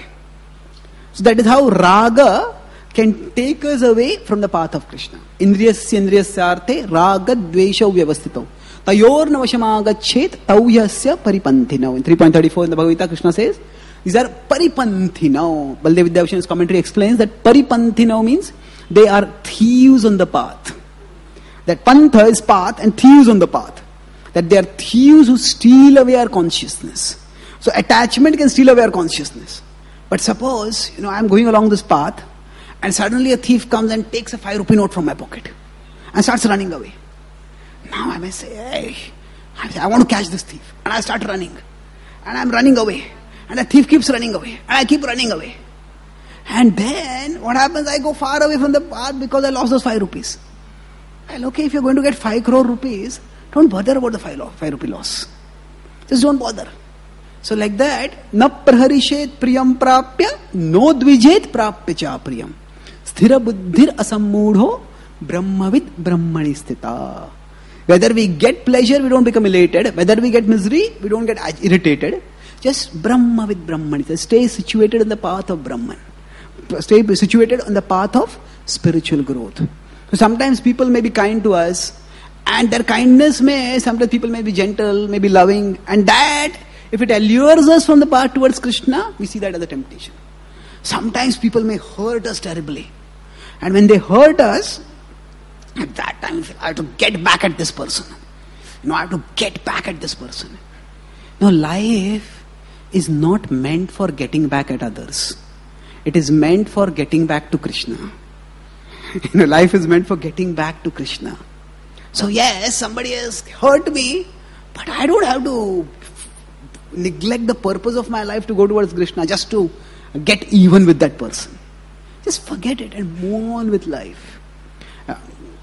[SPEAKER 1] So that is how raga can take us away from the path of Krishna. Indriyasya indriyasyarte raga dvesha vyavastito. Tayor navashamagachet tauyasya paripanthinau. In three point three four in the Bhagavad Gita, Krishna says, these are paripanthinau. Baldev Vidyabhushan's commentary explains that paripanthinau means they are thieves on the path. That pantha is path and thieves on the path. That they are thieves who steal away our consciousness. So attachment can steal away our consciousness. But suppose, you know, I am going along this path and suddenly a thief comes and takes a five rupee note from my pocket and starts running away. Now I may say, hey, I, say, I want to catch this thief. And I start running. And I am running away. And the thief keeps running away. And I keep running away. And then what happens? I go far away from the path because I lost those five rupees. Well, okay, if you're going to get five crore rupees, don't bother about the five, five rupee loss. Just don't bother. So like that, na praharishet priyam prapya, no dvijet prapya cha priyam. Sthira buddhir asammudho, brahmavid brahmani sthita. Whether we get pleasure, we don't become elated. Whether we get misery, we don't get irritated. Just brahmavid brahmani. Stay situated in the path of Brahman. Stay situated on the path of spiritual growth. So sometimes people may be kind to us, and their kindness may, sometimes people may be gentle, may be loving, and that, if it allures us from the path towards Krishna, we see that as a temptation. Sometimes people may hurt us terribly. And when they hurt us, at that time, I have to get back at this person. You know, I have to get back at this person. Now, life is not meant for getting back at others. It is meant for getting back to Krishna. You know, life is meant for getting back to Krishna. So yes, somebody has hurt me, but I don't have to neglect the purpose of my life to go towards Krishna just to get even with that person. Just forget it and move on with life. Uh,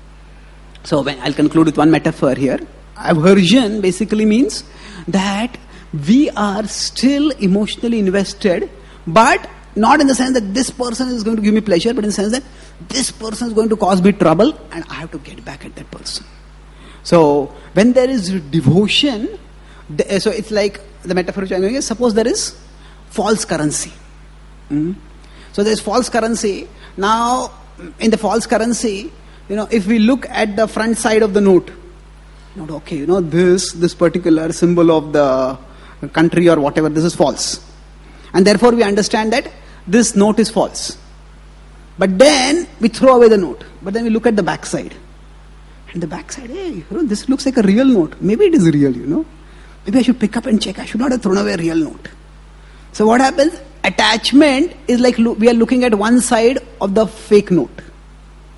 [SPEAKER 1] so when I'll conclude with one metaphor here. Aversion basically means that we are still emotionally invested, but not in the sense that this person is going to give me pleasure, but in the sense that this person is going to cause me trouble and I have to get back at that person. So when there is devotion, so it's like the metaphor which I'm going to suppose there is false currency. Mm-hmm. So there is false currency. Now in the false currency, you know, if we look at the front side of the note, you know, okay, you know, this this particular symbol of the country or whatever, this is false. And therefore we understand that this note is false. But then we throw away the note. But then we look at the back side. And the back side, hey, you know, this looks like a real note. Maybe it is real, you know. Maybe I should pick up and check. I should not have thrown away a real note. So what happens? Attachment is like we are looking at one side of the fake note.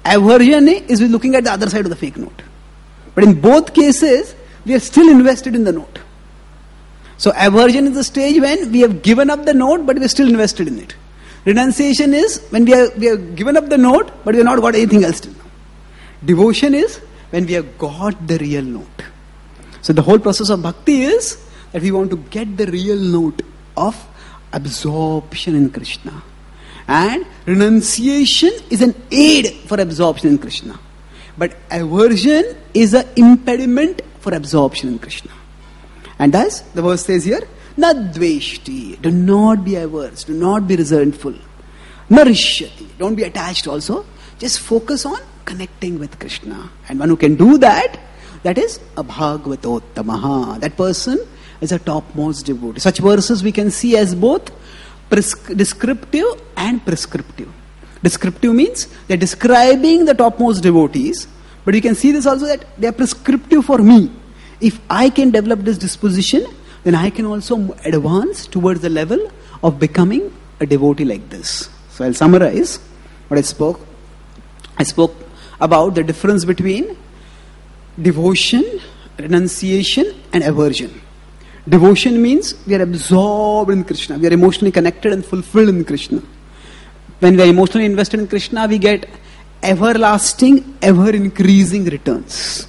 [SPEAKER 1] Aversion is with looking at the other side of the fake note. But in both cases, we are still invested in the note. So aversion is the stage when we have given up the note, but we are still invested in it. Renunciation is when we, are, we have given up the note, but we have not got anything else till now. Devotion is when we have got the real note. So the whole process of bhakti is that we want to get the real note of absorption in Krishna. And renunciation is an aid for absorption in Krishna. But aversion is an impediment for absorption in Krishna. And thus, the verse says here, Na dveshti, do not be averse, do not be resentful. Na rishyati, don't be attached also. Just focus on connecting with Krishna. And one who can do that, that is a bhagavatottamaha. That person is a topmost devotee. Such verses we can see as both prescri- descriptive and prescriptive. Descriptive means they are describing the topmost devotees, but you can see this also that they are prescriptive for me. If I can develop this disposition, then I can also advance towards the level of becoming a devotee like this. So I'll summarize what I spoke. I spoke about the difference between devotion, renunciation and aversion. Devotion means we are absorbed in Krishna. We are emotionally connected and fulfilled in Krishna. When we are emotionally invested in Krishna, we get everlasting, ever-increasing returns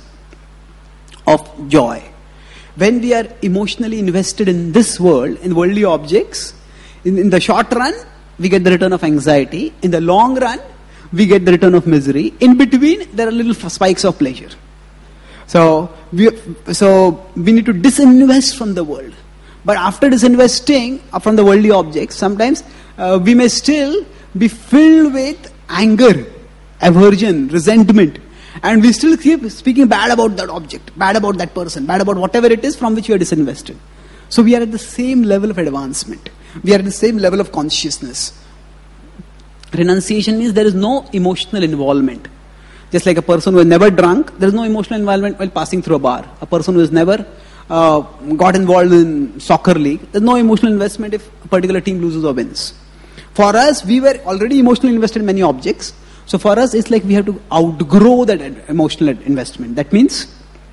[SPEAKER 1] of joy. When we are emotionally invested in this world, in worldly objects, in, in the short run, we get the return of anxiety. In the long run, we get the return of misery. In between, there are little spikes of pleasure. So we, so we need to disinvest from the world. But after disinvesting from the worldly objects, sometimes uh, we may still be filled with anger, aversion, resentment. And we still keep speaking bad about that object, bad about that person, bad about whatever it is from which we are disinvested. So we are at the same level of advancement. We are at the same level of consciousness. Renunciation means there is no emotional involvement. Just like a person who has never drunk, there is no emotional involvement while passing through a bar. A person who has never uh, got involved in soccer league, there is no emotional investment if a particular team loses or wins. For us, we were already emotionally invested in many objects. So for us, it's like we have to outgrow that emotional investment. That means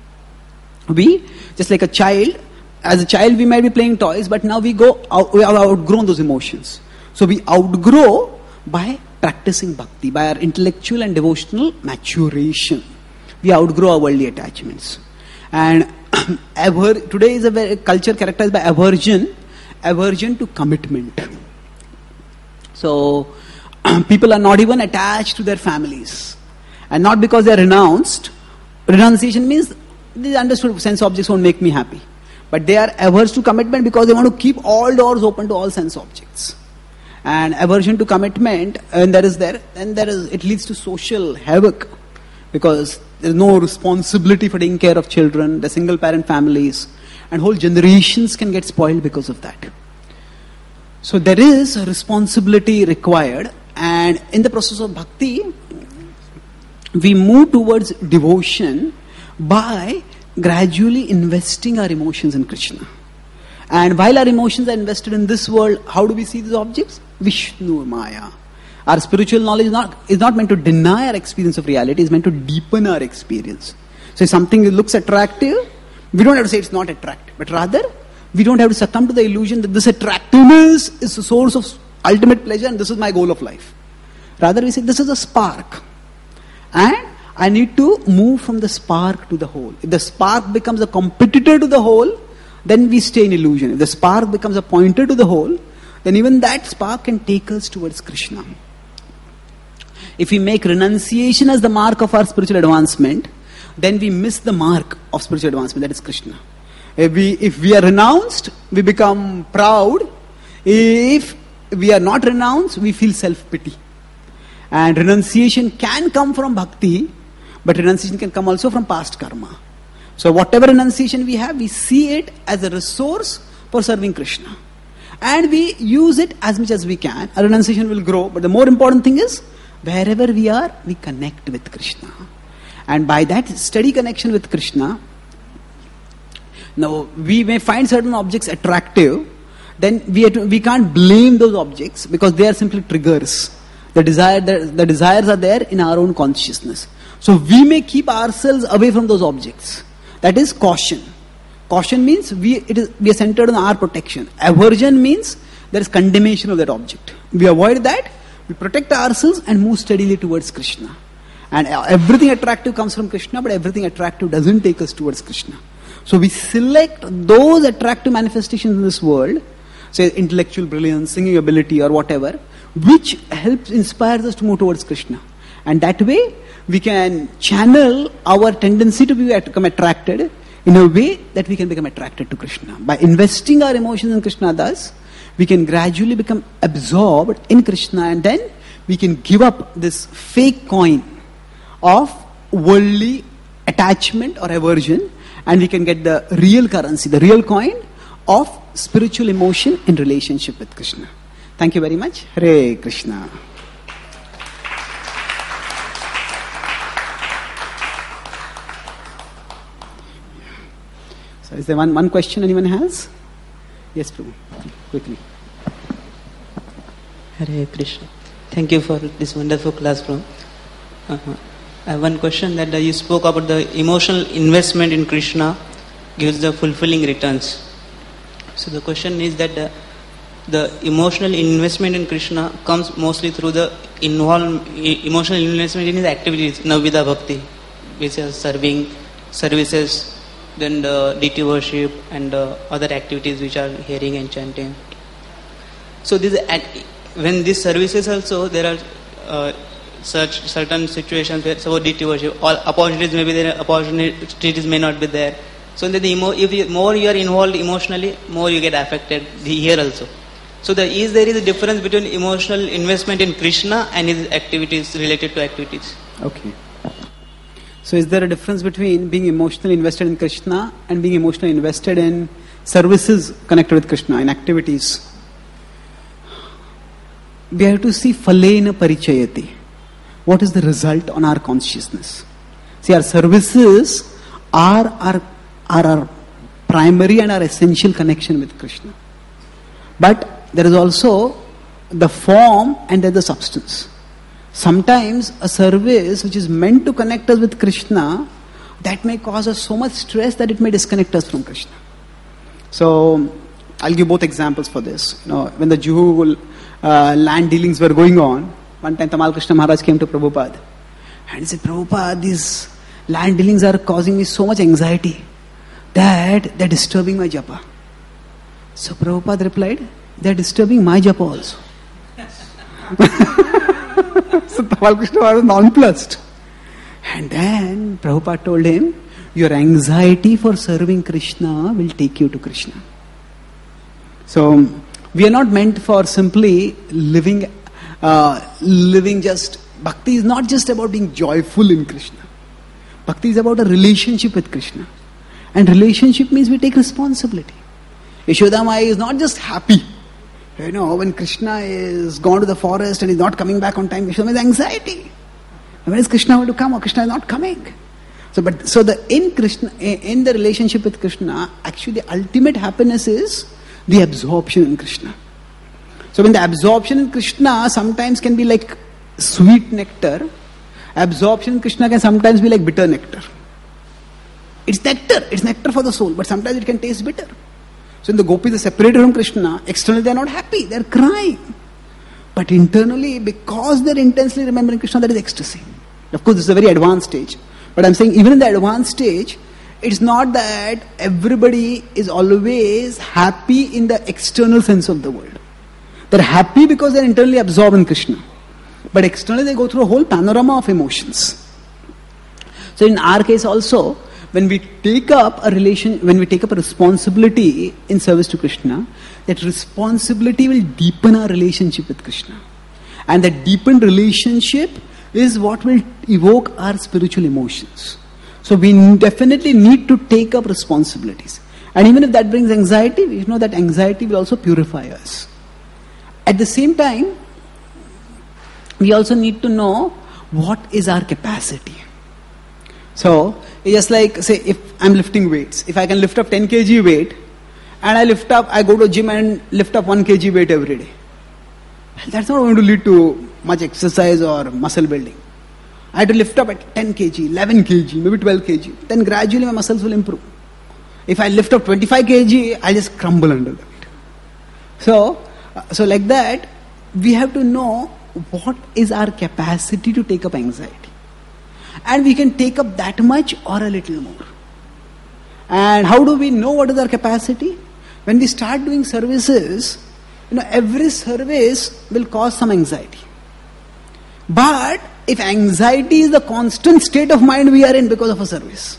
[SPEAKER 1] we, just like a child, as a child we might be playing toys, but now we go out, we have outgrown those emotions. So we outgrow by practicing bhakti, by our intellectual and devotional maturation. We outgrow our worldly attachments. And aver- today is a very culture characterized by aversion, aversion to commitment. So people are not even attached to their families. And not because they are renounced. Renunciation means they understood sense objects won't make me happy. But they are averse to commitment because they want to keep all doors open to all sense objects. And aversion to commitment, and there is there, then there is, it leads to social havoc. Because there is no responsibility for taking care of children, the single parent families, and whole generations can get spoiled because of that. So there is a responsibility required. And in the process of bhakti, we move towards devotion by gradually investing our emotions in Krishna. And while our emotions are invested in this world, how do we see these objects? Vishnu Maya. Our spiritual knowledge is not, is not meant to deny our experience of reality, it's meant to deepen our experience. So if something looks attractive, we don't have to say it's not attractive, but rather, we don't have to succumb to the illusion that this attractiveness is the source of ultimate pleasure and this is my goal of life. Rather, we say this is a spark. And I need to move from the spark to the whole. If the spark becomes a competitor to the whole, then we stay in illusion. If the spark becomes a pointer to the whole, then even that spark can take us towards Krishna. If we make renunciation as the mark of our spiritual advancement, then we miss the mark of spiritual advancement, that is Krishna. If we, if we are renounced, we become proud. If we are not renounced, we feel self-pity. And renunciation can come from bhakti, but renunciation can come also from past karma. So whatever renunciation we have, we see it as a resource for serving Krishna. And we use it as much as we can. Our renunciation will grow. But the more important thing is, wherever we are, we connect with Krishna. And by that steady connection with Krishna, now we may find certain objects attractive, then we, have to, we can't blame those objects because they are simply triggers. The desire, the, the desires are there in our own consciousness. So we may keep ourselves away from those objects. That is caution. Caution means we it is we are centered on our protection. Aversion means there is condemnation of that object. We avoid that, we protect ourselves and move steadily towards Krishna. And everything attractive comes from Krishna, but everything attractive doesn't take us towards Krishna. So we select those attractive manifestations in this world, say intellectual brilliance, singing ability or whatever, which helps, inspires us to move towards Krishna. And that way, we can channel our tendency to be, become attracted in a way that we can become attracted to Krishna. By investing our emotions in Krishna thus, we can gradually become absorbed in Krishna, and then we can give up this fake coin of worldly attachment or aversion, and we can get the real currency, the real coin of spiritual emotion in relationship with Krishna. Thank you very much. Hare Krishna. So is there one, one question anyone has? Yes, Prabhu. Quickly.
[SPEAKER 2] Hare Krishna. Thank you for this wonderful class, Prabhu. Uh-huh. I have one question that uh, you spoke about the emotional investment in Krishna gives the fulfilling returns. So the question is that uh, the emotional investment in Krishna comes mostly through the involve, emotional investment in his activities, Navvidha Bhakti, which is serving, services, then the deity worship and uh, other activities which are hearing and chanting. So this, when these services also, there are uh, such certain situations where, so deity worship, all opportunities may be there, opportunities may not be there. So that the emo- if you, more you are involved emotionally, more you get affected here also. So the, is there is a difference between emotional investment in Krishna and his activities related to activities?
[SPEAKER 1] Okay. So is there a difference between being emotionally invested in Krishna and being emotionally invested in services connected with Krishna, in activities? We have to see phalena parichayati. What is the result on our consciousness? See, our services are our, are our primary and our essential connection with Krishna. But there is also the form and there's the substance. Sometimes a service which is meant to connect us with Krishna, that may cause us so much stress that it may disconnect us from Krishna. So, I'll give both examples for this. You know, when the Juhu uh, land dealings were going on, one time Tamal Krishna Maharaj came to Prabhupada and he said, Prabhupada, these land dealings are causing me so much anxiety that they're disturbing my japa. So Prabhupada replied, they're disturbing my japa also. So Tamal Krishna was nonplussed. And then Prabhupada told him, your anxiety for serving Krishna will take you to Krishna. So we are not meant for simply living Uh, living just, bhakti is not just about being joyful in Krishna. Bhakti is about a relationship with Krishna. And relationship means we take responsibility. Yashoda Mai is not just happy. You know, when Krishna is gone to the forest and is not coming back on time, Yashoda Mai is anxiety. When is Krishna going to come or Krishna is not coming? So, but so the in Krishna, in the relationship with Krishna, actually the ultimate happiness is the absorption in Krishna. So when the absorption in Krishna sometimes can be like sweet nectar, absorption in Krishna can sometimes be like bitter nectar. It's nectar, it's nectar for the soul, but sometimes it can taste bitter. So when the gopis are separated from Krishna, externally they are not happy, they are crying. But internally, because they are intensely remembering Krishna, that is ecstasy. Of course, this is a very advanced stage. But I am saying even in the advanced stage, it's not that everybody is always happy in the external sense of the world. They're happy because they're internally absorbed in Krishna. But externally they go through a whole panorama of emotions. So in our case also, when we take up a relation, when we take up a responsibility in service to Krishna, that responsibility will deepen our relationship with Krishna. And that deepened relationship is what will evoke our spiritual emotions. So we definitely need to take up responsibilities. And even if that brings anxiety, we know that anxiety will also purify us. At the same time, we also need to know what is our capacity. So, it's just like, say, if I'm lifting weights, if I can lift up ten kilograms weight, and I lift up, I go to gym and lift up one kilogram weight every day. That's not going to lead to much exercise or muscle building. I had to lift up at ten kilograms, eleven kilograms, maybe twelve kilograms. Then gradually my muscles will improve. If I lift up twenty-five kilograms, I just crumble under the weight. So, so like that, we have to know what is our capacity to take up anxiety. And we can take up that much or a little more. And how do we know what is our capacity? When we start doing services, you know, every service will cause some anxiety. But if anxiety is the constant state of mind we are in because of a service,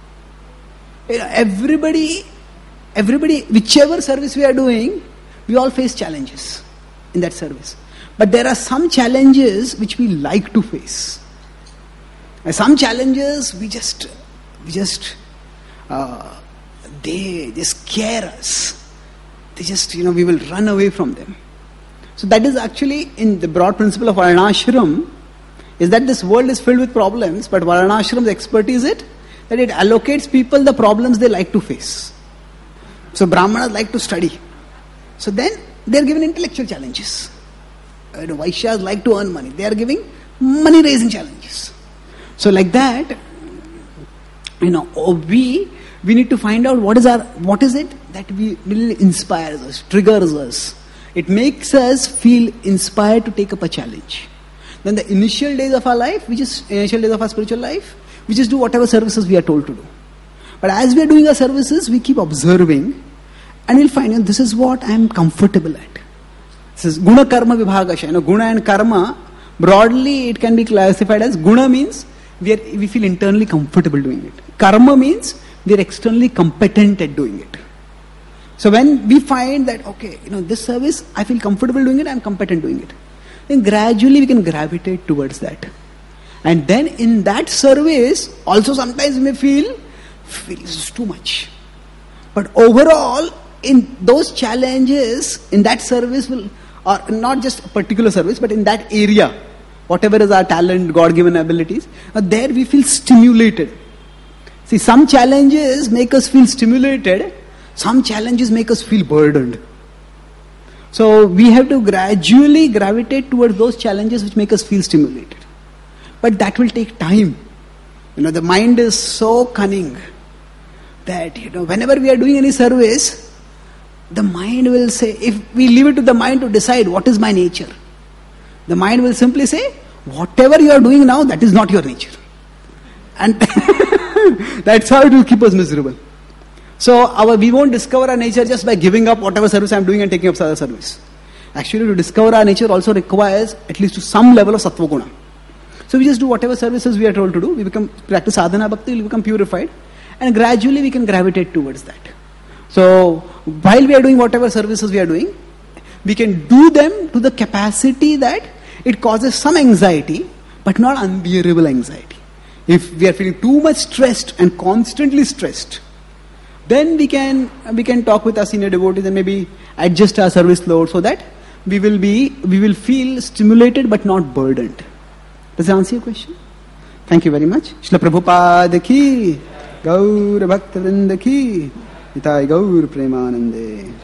[SPEAKER 1] you know, everybody, everybody, whichever service we are doing, we all face challenges in that service. But there are some challenges which we like to face. And some challenges we just, we just, uh, they, they scare us. They just, you know, we will run away from them. So that is actually in the broad principle of Varnashram, is that this world is filled with problems, but Varnashram's expertise is it that it allocates people the problems they like to face. So Brahmanas like to study. So then they are given intellectual challenges. Uh, the Vaishyas like to earn money. They are giving money raising challenges. So like that, you know, we we need to find out what is our what is it that we will inspires us, triggers us. It makes us feel inspired to take up a challenge. Then the initial days of our life, which is initial days of our spiritual life, we just do whatever services we are told to do. But as we are doing our services, we keep observing, and we'll find, you know, this is what I am comfortable at. This is guna karma vibhagasha. You know, guna and karma, broadly it can be classified as guna means we are we feel internally comfortable doing it. Karma means we are externally competent at doing it. So when we find that, okay, you know, this service, I feel comfortable doing it, I am competent doing it. Then gradually we can gravitate towards that. And then in that service, also sometimes we may feel, feel this is too much. But overall, in those challenges, in that service will, or not just a particular service, but in that area, whatever is our talent, God-given abilities, there we feel stimulated. See, some challenges make us feel stimulated, some challenges make us feel burdened. So we have to gradually gravitate towards those challenges which make us feel stimulated. But that will take time. You know, the mind is so cunning that, you know, whenever we are doing any service, the mind will say, if we leave it to the mind to decide what is my nature, the mind will simply say, whatever you are doing now, that is not your nature. And that's how it will keep us miserable. So our we won't discover our nature just by giving up whatever service I am doing and taking up other service. Actually, to discover our nature also requires at least to some level of sattva guna. So we just do whatever services we are told to do. We become practice sadhana bhakti, we become purified, and gradually we can gravitate towards that. So while we are doing whatever services we are doing, we can do them to the capacity that it causes some anxiety, but not unbearable anxiety. If we are feeling too much stressed and constantly stressed, then we can we can talk with our senior devotees and maybe adjust our service load so that we will be we will feel stimulated but not burdened. Does that answer your question? Thank you very much. Srila Prabhupada ki, Gaur Bhakta Vrinda ki, Nitai Gaur Premanande.